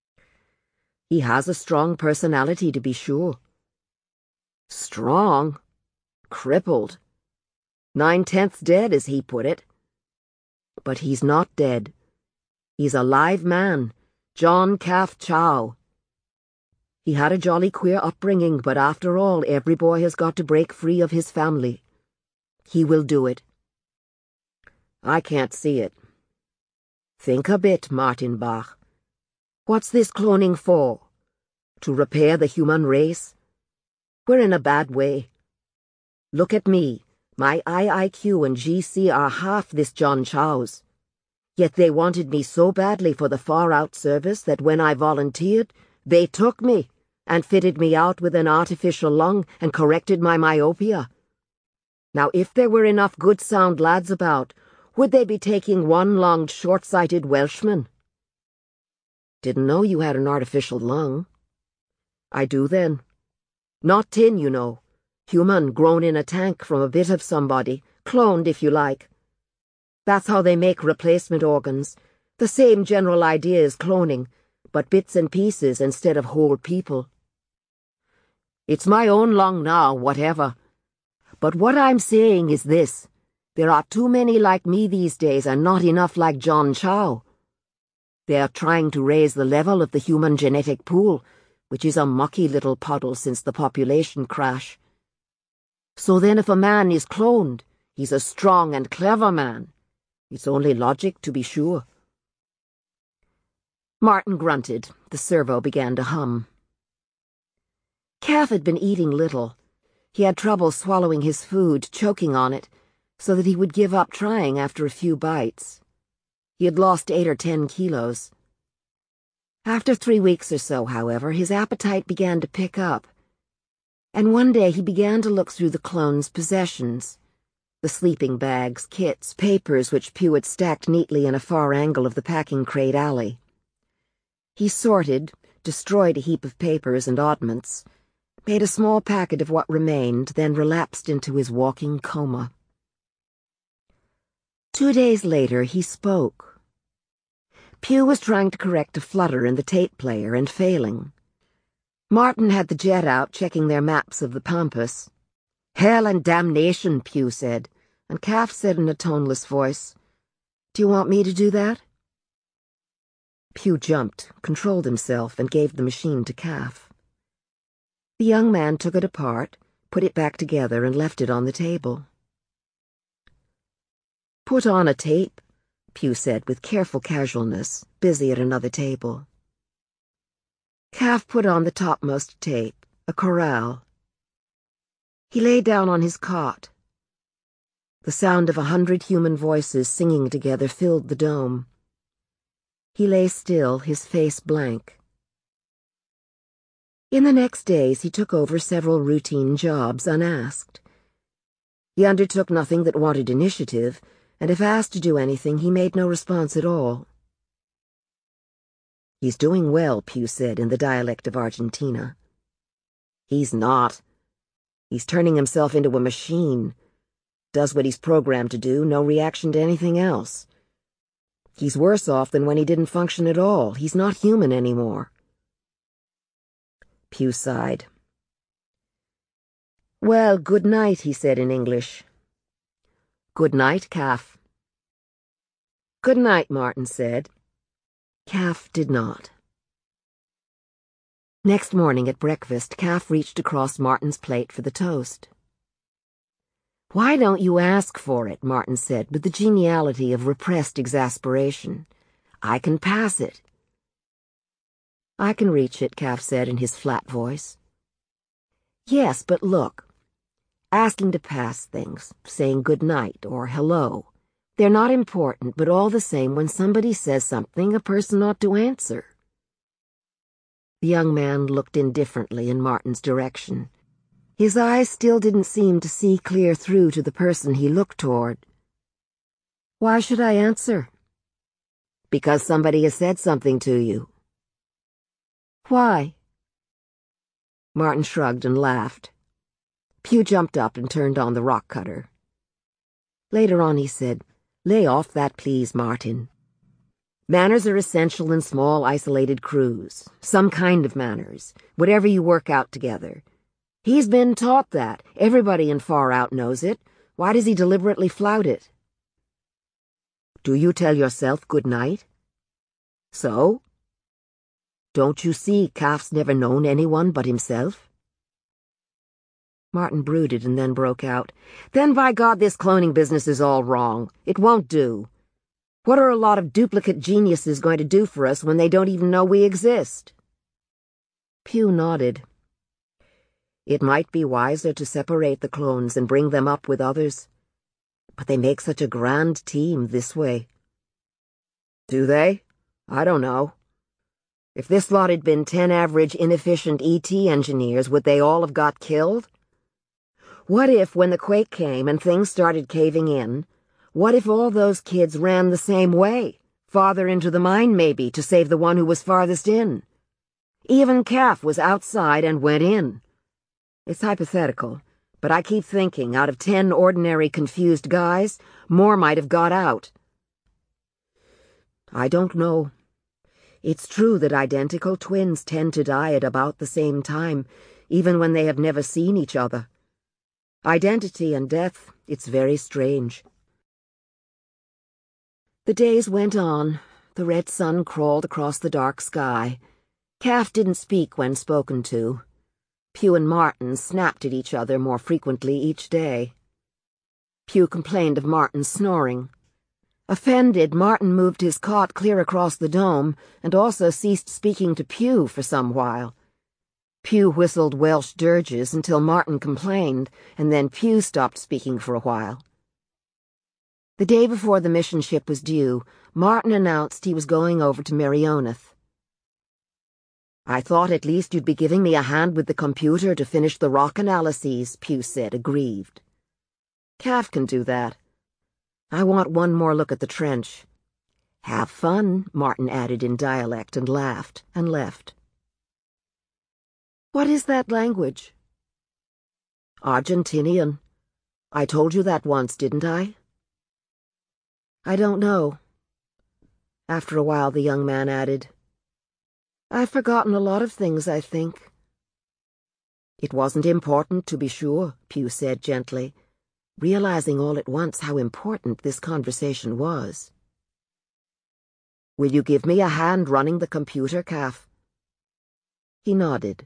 He has a strong personality, to be sure. Strong? Crippled. 9/10 dead, as he put it. But he's not dead. He's a live man, John Calf Chow. He had a jolly queer upbringing, but after all, every boy has got to break free of his family. He will do it. I can't see it. Think a bit, Martin Bach. What's this cloning for? To repair the human race? We're in a bad way. Look at me. My IIQ and GC are half this John Chow's. Yet they wanted me so badly for the far-out service that when I volunteered, they took me and fitted me out with an artificial lung and corrected my myopia. Now, if there were enough good sound lads about, would they be taking one-lunged, short-sighted Welshman? Didn't know you had an artificial lung. I do then. Not tin, you know. Human, grown in a tank from a bit of somebody, cloned if you like. That's how they make replacement organs. The same general idea as cloning, but bits and pieces instead of whole people. It's my own lung now, whatever. But what I'm saying is this. There are too many like me these days and not enough like John Chow. They are trying to raise the level of the human genetic pool, which is a mucky little puddle since the population crash. So then if a man is cloned, he's a strong and clever man. It's only logic, to be sure. Martin grunted. The servo began to hum. Calf had been eating little. He had trouble swallowing his food, choking on it, so that he would give up trying after a few bites. He had lost 8 or 10 kilos. After 3 weeks or so, however, his appetite began to pick up, and one day he began to look through the clone's possessions. The sleeping bags, kits, papers which Pew had stacked neatly in a far angle of the packing crate alley. He sorted, destroyed a heap of papers and oddments, made a small packet of what remained, then relapsed into his walking coma. 2 days later, he spoke. Pew was trying to correct a flutter in the tape player and failing. Martin had the jet out, checking their maps of the Pampas. Hell and damnation, Pew said, and Calf said in a toneless voice, "Do you want me to do that?" Pew jumped, controlled himself, and gave the machine to Calf. The young man took it apart, put it back together, and left it on the table. "Put on a tape," Pew said with careful casualness, busy at another table. Calf put on the topmost tape, a chorale. He lay down on his cot. The sound of 100 human voices singing together filled the dome. He lay still, his face blank. In the next days, he took over several routine jobs unasked. He undertook nothing that wanted initiative, and if asked to do anything, he made no response at all. "He's doing well," Pew said in the dialect of Argentina. "He's not. He's turning himself into a machine. Does what he's programmed to do, no reaction to anything else. He's worse off than when he didn't function at all. He's not human anymore." Pew sighed. "Well, good night," he said in English. "Good night, Calf." "Good night," Martin said. Calf did not. Next morning at breakfast, Calf reached across Martin's plate for the toast. "Why don't you ask for it?" Martin said with the geniality of repressed exasperation. "I can pass it." "I can reach it," Calf said in his flat voice. "Yes, but look. Asking to pass things, saying good night or hello. They're not important, but all the same, when somebody says something, a person ought to answer." The young man looked indifferently in Martin's direction. His eyes still didn't seem to see clear through to the person he looked toward. "Why should I answer?" "Because somebody has said something to you." "Why?" Martin shrugged and laughed. Pew jumped up and turned on the rock cutter. Later on he said, "Lay off that, please, Martin." Manners are essential in small, isolated crews. Some kind of manners. Whatever you work out together. He's been taught that. Everybody in Far Out knows it. Why does he deliberately flout it? Do you tell yourself good night? So? Don't you see Kaff's never known anyone but himself? Martin brooded and then broke out. Then by God, this cloning business is all wrong. It won't do. What are a lot of duplicate geniuses going to do for us when they don't even know we exist? Pugh nodded. It might be wiser to separate the clones and bring them up with others. But they make such a grand team this way. Do they? I don't know. If this lot had been 10 average inefficient ET engineers, would they all have got killed? What if, when the quake came and things started caving in, what if all those kids ran the same way, farther into the mine maybe, to save the one who was farthest in? Even Kaff was outside and went in. It's hypothetical, but I keep thinking, out of 10 ordinary confused guys, more might have got out. I don't know. It's true that identical twins tend to die at about the same time, even when they have never seen each other. Identity and death, it's very strange. The days went on. The red sun crawled across the dark sky. Kaff didn't speak when spoken to. Pugh and Martin snapped at each other more frequently each day. Pugh complained of Martin's snoring. Offended, Martin moved his cot clear across the dome and also ceased speaking to Pugh for some while. Pugh whistled Welsh dirges until Martin complained, and then Pugh stopped speaking for a while. The day before the mission ship was due, Martin announced he was going over to Mereonath. I thought at least you'd be giving me a hand with the computer to finish the rock analyses, Pugh said, aggrieved. Kaff can do that. I want one more look at the trench. Have fun, Martin added in dialect and laughed, and left. What is that language? Argentinian. I told you that once, didn't I? I don't know. After a while, the young man added, I've forgotten a lot of things, I think. It wasn't important, to be sure, Pugh said gently, realizing all at once how important this conversation was. Will you give me a hand running the computer, Kaff? He nodded.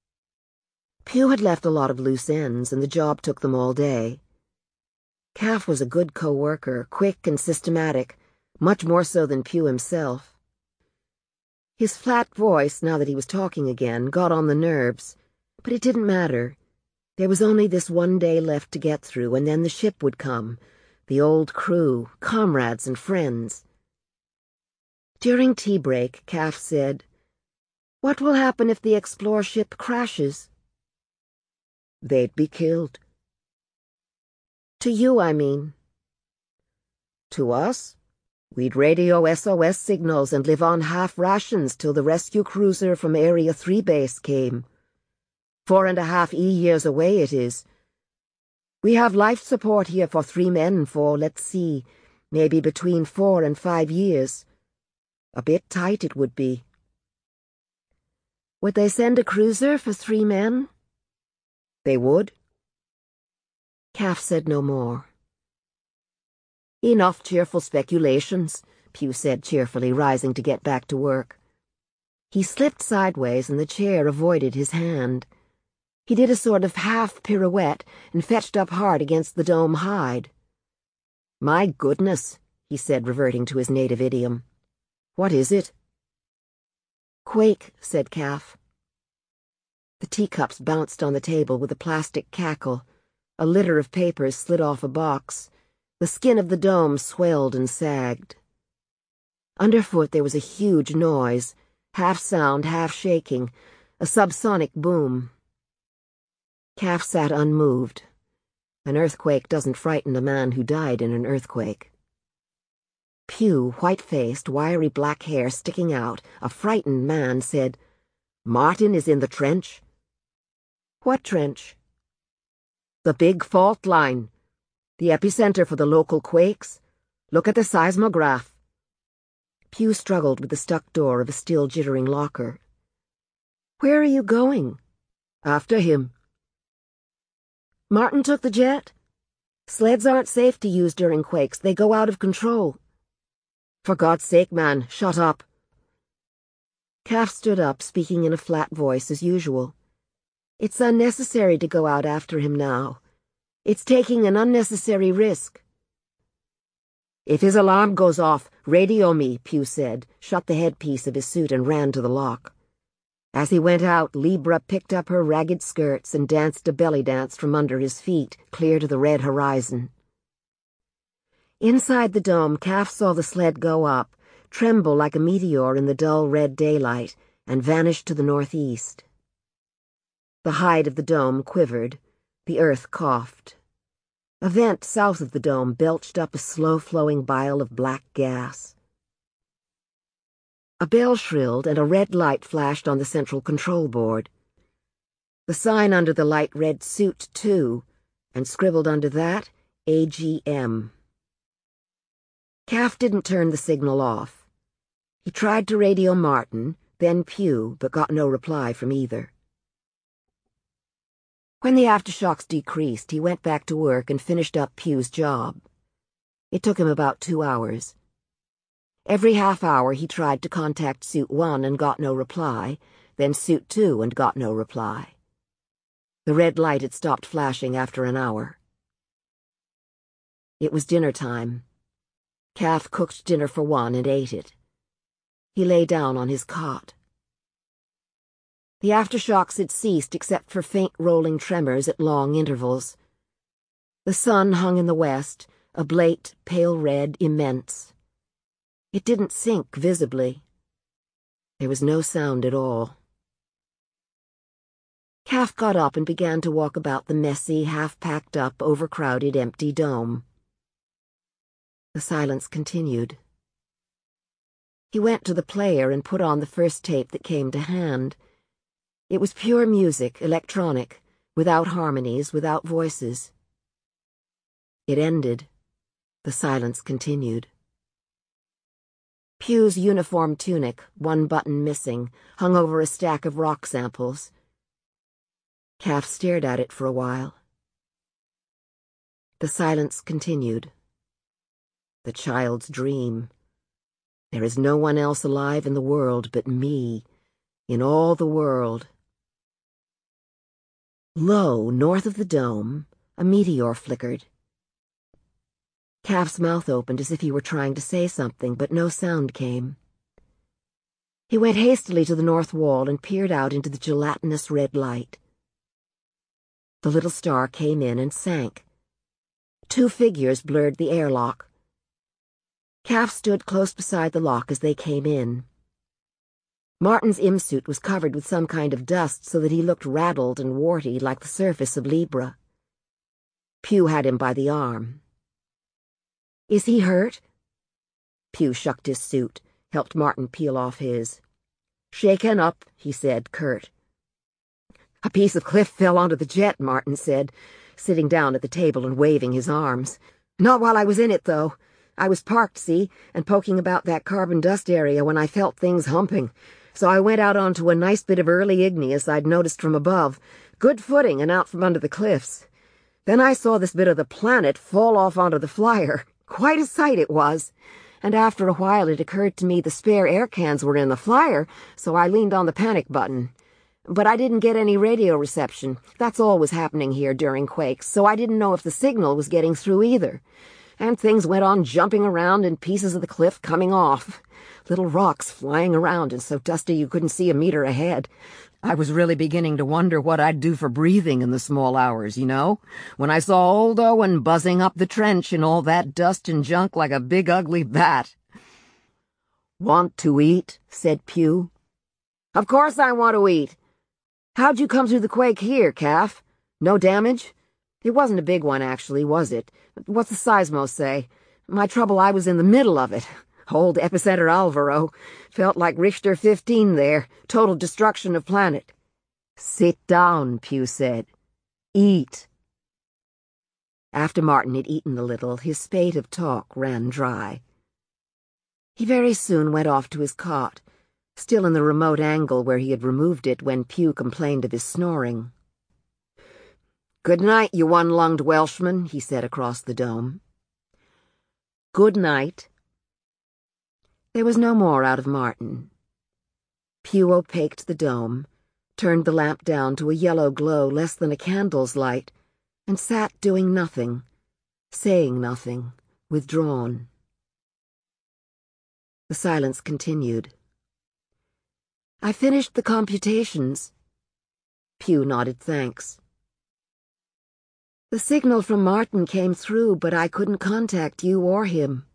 Pugh had left a lot of loose ends, and the job took them all day. Kaff was a good co-worker, quick and systematic, much more so than Pugh himself. His flat voice, now that he was talking again, got on the nerves, but it didn't matter. There was only this one day left to get through, and then the ship would come, the old crew, comrades and friends. During tea break, Kaff said, What will happen if the Explorer ship crashes? They'd be killed. To you, I mean. To us? We'd radio SOS signals and live on half rations till the rescue cruiser from Area 3 base came. 4.5 years away it is. We have life support here for 3 men for, let's see, maybe between 4 and 5 years. A bit tight it would be. Would they send a cruiser for 3 men? They would. Kaff said no more. Enough cheerful speculations, Pugh said cheerfully, rising to get back to work. He slipped sideways and the chair avoided his hand. He did a sort of half pirouette and fetched up hard against the dome hide. My goodness, he said, reverting to his native idiom. What is it? Quake, said Kaff. The teacups bounced on the table with a plastic cackle. A litter of papers slid off a box. The skin of the dome swelled and sagged. Underfoot there was a huge noise, half sound, half shaking, a subsonic boom. Kaff sat unmoved. An earthquake doesn't frighten a man who died in an earthquake. Pugh, white-faced, wiry black hair sticking out, a frightened man, said, Martin is in the trench. What trench? The big fault line. The epicenter for the local quakes. Look at the seismograph. Pew struggled with the stuck door of a still jittering locker. "Where are you going?" "After him." "Martin took the jet? Sleds aren't safe to use during quakes. They go out of control." "For God's sake, man, shut up." Kath stood up, speaking in a flat voice as usual. "It's unnecessary to go out after him now. It's taking an unnecessary risk." "If his alarm goes off, radio me," Pew said, shut the headpiece of his suit and ran to the lock. As he went out, Libra picked up her ragged skirts and danced a belly dance from under his feet, clear to the red horizon. Inside the dome, Kath saw the sled go up, tremble like a meteor in the dull red daylight, and vanish to the northeast. The hide of the dome quivered. The earth coughed. A vent south of the dome belched up a slow-flowing bile of black gas. A bell shrilled and a red light flashed on the central control board. The sign under the light read Suit 2, and scribbled under that, AGM. Kath didn't turn the signal off. He tried to radio Martin, then Pew, but got no reply from either. When the aftershocks decreased, he went back to work and finished up Pew's job. It took him about 2 hours. Every half hour he tried to contact Suit 1 and got no reply, then Suit 2 and got no reply. The red light had stopped flashing after an hour. It was dinner time. Kath cooked dinner for 1 and ate it. He lay down on his cot. The aftershocks had ceased except for faint rolling tremors at long intervals. The sun hung in the west, ablate, pale red, immense. It didn't sink visibly. There was no sound at all. Kath got up and began to walk about the messy, half-packed-up, overcrowded, empty dome. The silence continued. He went to the player and put on the first tape that came to hand. It was pure music, electronic, without harmonies, without voices. It ended. The silence continued. Pew's uniform tunic, one button missing, hung over a stack of rock samples. Kath stared at it for a while. The silence continued. The child's dream. There is no one else alive in the world but me, in all the world. Low, north of the dome, a meteor flickered. Kath's mouth opened as if he were trying to say something, but no sound came. He went hastily to the north wall and peered out into the gelatinous red light. The little star came in and sank. 2 figures blurred the airlock. Kath stood close beside the lock as they came in. Martin's imsuit was covered with some kind of dust so that he looked raddled and warty like the surface of Libra. Pew had him by the arm. "Is he hurt?" Pew shucked his suit, helped Martin peel off his. "Shaken up," he said, curt. "A piece of cliff fell onto the jet," Martin said, sitting down at the table and waving his arms. "Not while I was in it, though. I was parked, see, and poking about that carbon dust area when I felt things humping. So I went out onto a nice bit of early igneous I'd noticed from above. Good footing and out from under the cliffs. Then I saw this bit of the planet fall off onto the flyer. Quite a sight it was. And after a while it occurred to me the spare air cans were in the flyer, so I leaned on the panic button. But I didn't get any radio reception. That's all was happening here during quakes, so I didn't know if the signal was getting through either. And things went on jumping around and pieces of the cliff coming off. Little rocks flying around and so dusty you couldn't see a meter ahead. I was really beginning to wonder what I'd do for breathing in the small hours, you know, when I saw old Owen buzzing up the trench in all that dust and junk like a big ugly bat. "Want to eat?" said Pew. "Of course I want to eat. How'd you come through the quake here, Kath? No damage? It wasn't a big one, actually, was it? What's the seismo say? My trouble, I was in the middle of it. Old epicenter Alvaro. Felt like Richter 15 there. Total destruction of planet." "Sit down," Pew said. "Eat." After Martin had eaten a little, his spate of talk ran dry. He very soon went off to his cot, still in the remote angle where he had removed it when Pew complained of his snoring. "Good night, you one-lunged Welshman," he said across the dome. "Good night." There was no more out of Martin. Pew opaqued the dome, turned the lamp down to a yellow glow less than a candle's light, and sat doing nothing, saying nothing, withdrawn. The silence continued. "I finished the computations." Pew nodded thanks. "The signal from Martin came through, but I couldn't contact you or him."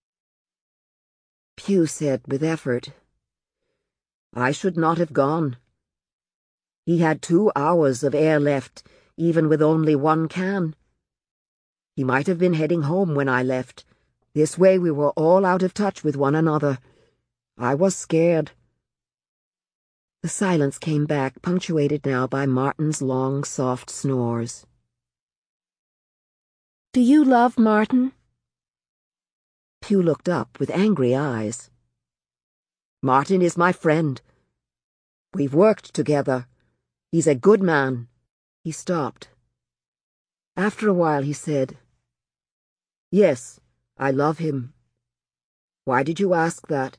Pew said with effort, "I should not have gone. He had 2 hours of air left, even with only 1 can. He might have been heading home when I left. This way we were all out of touch with one another. I was scared." The silence came back, punctuated now by Martin's long, soft snores. "Do you love Martin?" Pew looked up with angry eyes. "Martin is my friend. We've worked together. He's a good man." He stopped. After a while he said, "Yes, I love him. Why did you ask that?"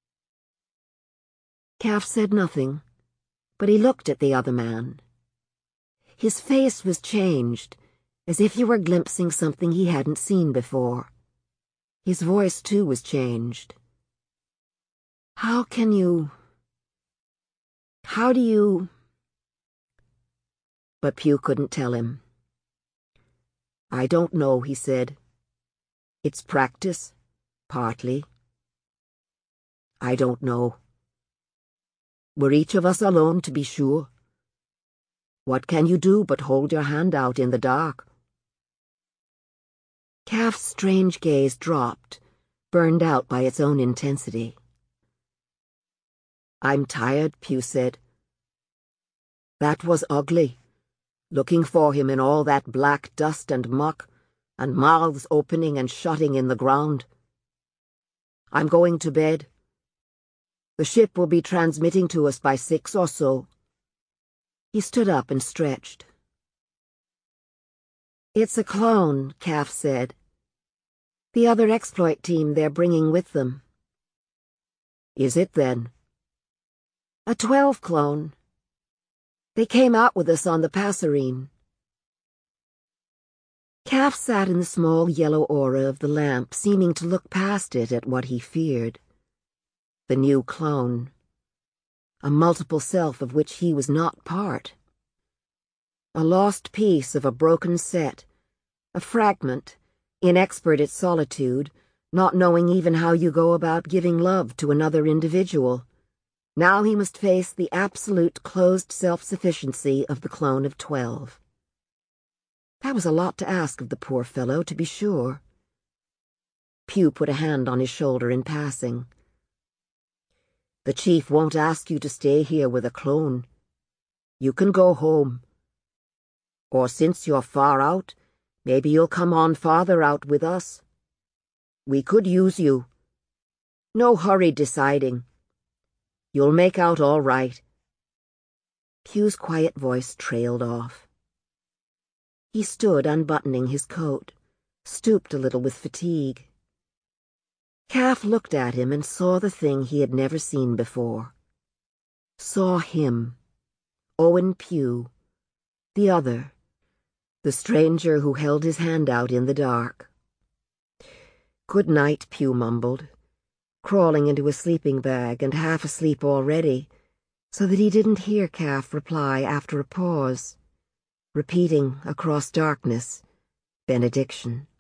Kath said nothing, but he looked at the other man. His face was changed, as if he were glimpsing something he hadn't seen before. His voice, too, was changed. How do you... But Pew couldn't tell him. "I don't know," he said. "It's practice, partly. I don't know. We're each of us alone, to be sure. What can you do but hold your hand out in the dark?" Kath's strange gaze dropped, burned out by its own intensity. "I'm tired," Pew said. "That was ugly, looking for him in all that black dust and muck, and mouths opening and shutting in the ground. I'm going to bed. The ship will be transmitting to us by 6 or so." He stood up and stretched. "It's a clone," Kath said. "The other exploit team they're bringing with them." "Is it, then?" "A 12 clone. They came out with us on the Passerine." Kath sat in the small yellow aura of the lamp, seeming to look past it at what he feared. The new clone. A multiple self of which he was not part. A lost piece of a broken set, a fragment, inexpert at solitude, not knowing even how you go about giving love to another individual. Now he must face the absolute closed self-sufficiency of the clone of 12. That was a lot to ask of the poor fellow, to be sure. Pew put a hand on his shoulder in passing. "The chief won't ask you to stay here with a clone. You can go home. Or since you're far out, maybe you'll come on farther out with us. We could use you. No hurry deciding. You'll make out all right." Pew's quiet voice trailed off. He stood unbuttoning his coat, stooped a little with fatigue. Kath looked at him and saw the thing he had never seen before. Saw him, Owen Pew, the other, the stranger who held his hand out in the dark. "Good night," Pew mumbled, crawling into a sleeping bag and half asleep already, so that he didn't hear Kath reply after a pause, repeating across darkness, benediction.